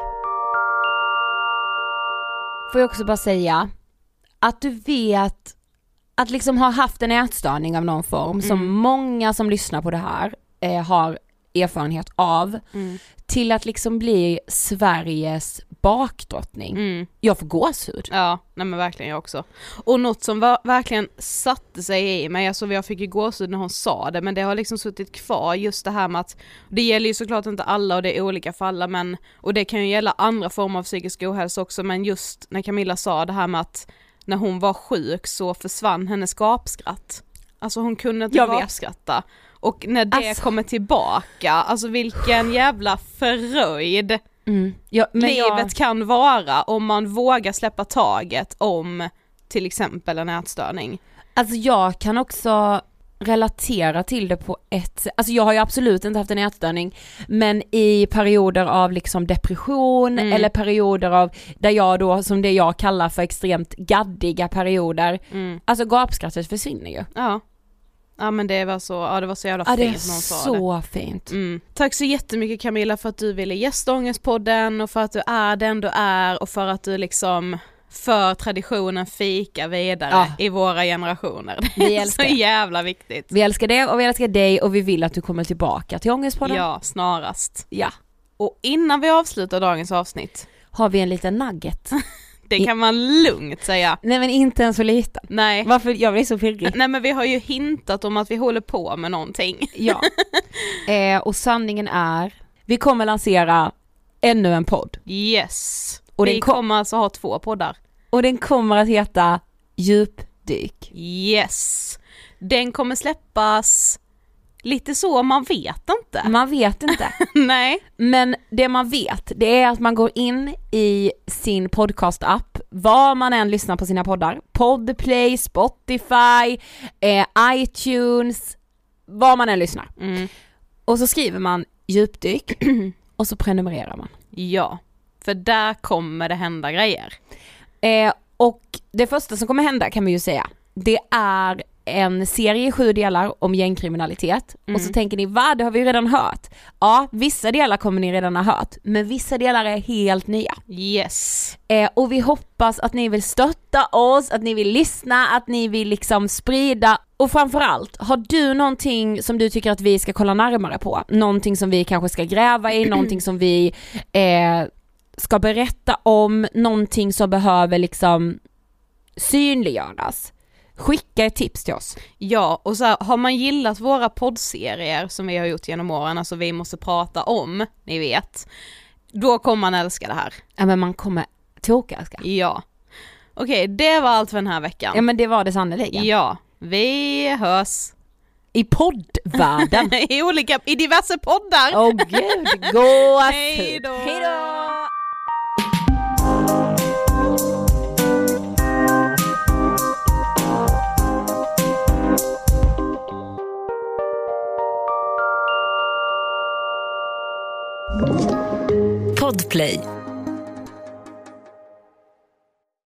Får jag också bara säga att du vet att liksom ha haft en ätstörning av någon form, mm. som många som lyssnar på det här eh, har erfarenhet av, mm. till att liksom bli Sveriges bakdrottning. Mm. Jag får gåshud. Ja, nej men verkligen, jag också. Och något som var, verkligen satte sig i mig, alltså jag fick ju gåshud när hon sa det, men det har liksom suttit kvar, just det här med att det gäller ju såklart inte alla och det är olika för alla, men, och det kan ju gälla andra former av psykisk ohälsa också, men just när Camilla sa det här med att när hon var sjuk så försvann hennes gapskratt. Alltså hon kunde inte gapskratta. Och när det alltså kommer tillbaka, alltså vilken jävla förröjd mm. ja, men livet jag... kan vara om man vågar släppa taget om till exempel en ätstörning. Alltså jag kan också relatera till det på ett, alltså jag har ju absolut inte haft en ätstörning, men i perioder av liksom depression mm. eller perioder av där jag då, som det jag kallar för extremt gaddiga perioder, mm. alltså gapskrattet försvinner ju. Ja. Ja men det var så, ja det var så jävla ja, fint det när hon sa så det. fint. Mm. Tack så jättemycket Camilla för att du ville gästa Ångestpodden och för att du är den du är och för att du liksom för traditionen fika vidare ja. i våra generationer. Det vi är älskar. så jävla viktigt. Vi älskar det och vi älskar dig och vi vill att du kommer tillbaka till Ångestpodden. Ja, snarast. Ja. Och innan vi avslutar dagens avsnitt har vi en liten nugget. Det kan man lugnt säga. Nej men inte ens så liten. Nej. Varför jag blir så pirrig? Nej men vi har ju hintat om att vi håller på med någonting. Ja. eh, och sanningen är, vi kommer lansera ännu en podd. Yes. Och vi den kom- kommer alltså ha två poddar. Och den kommer att heta Djupdyk. Yes. Den kommer släppas lite så, man vet inte. Man vet inte. Nej. Men det man vet, det är att man går in i sin podcast-app, var man än lyssnar på sina poddar. Podplay, Spotify, eh, iTunes, var man än lyssnar. Mm. Och så skriver man Djupdyk och så prenumererar man. Ja, för där kommer det hända grejer. Eh, och det första som kommer hända kan man ju säga, det är en serie i sju delar om gängkriminalitet. Mm. Och så tänker ni, vad? Det har vi ju redan hört. Ja, vissa delar kommer ni redan ha hört. Men vissa delar är helt nya. Yes. Eh, och vi hoppas att ni vill stötta oss, att ni vill lyssna, att ni vill liksom sprida. Och framförallt, har du någonting som du tycker att vi ska kolla närmare på? Någonting som vi kanske ska gräva i, någonting som vi eh, ska berätta om, någonting som behöver liksom synliggöras. Skicka ett tips till oss. Ja, och så här, har man gillat våra poddserier som vi har gjort genom åren, alltså vi måste prata om, ni vet, då kommer man älska det här. Ja, men man kommer tokälska. Ja. Okej, det var allt för den här veckan. Ja, men det var det sannoliken. Ja, vi hörs. i poddvärlden. I olika, i diverse poddar. Åh oh, gud, gås. Hej då. Hej då. Podplay.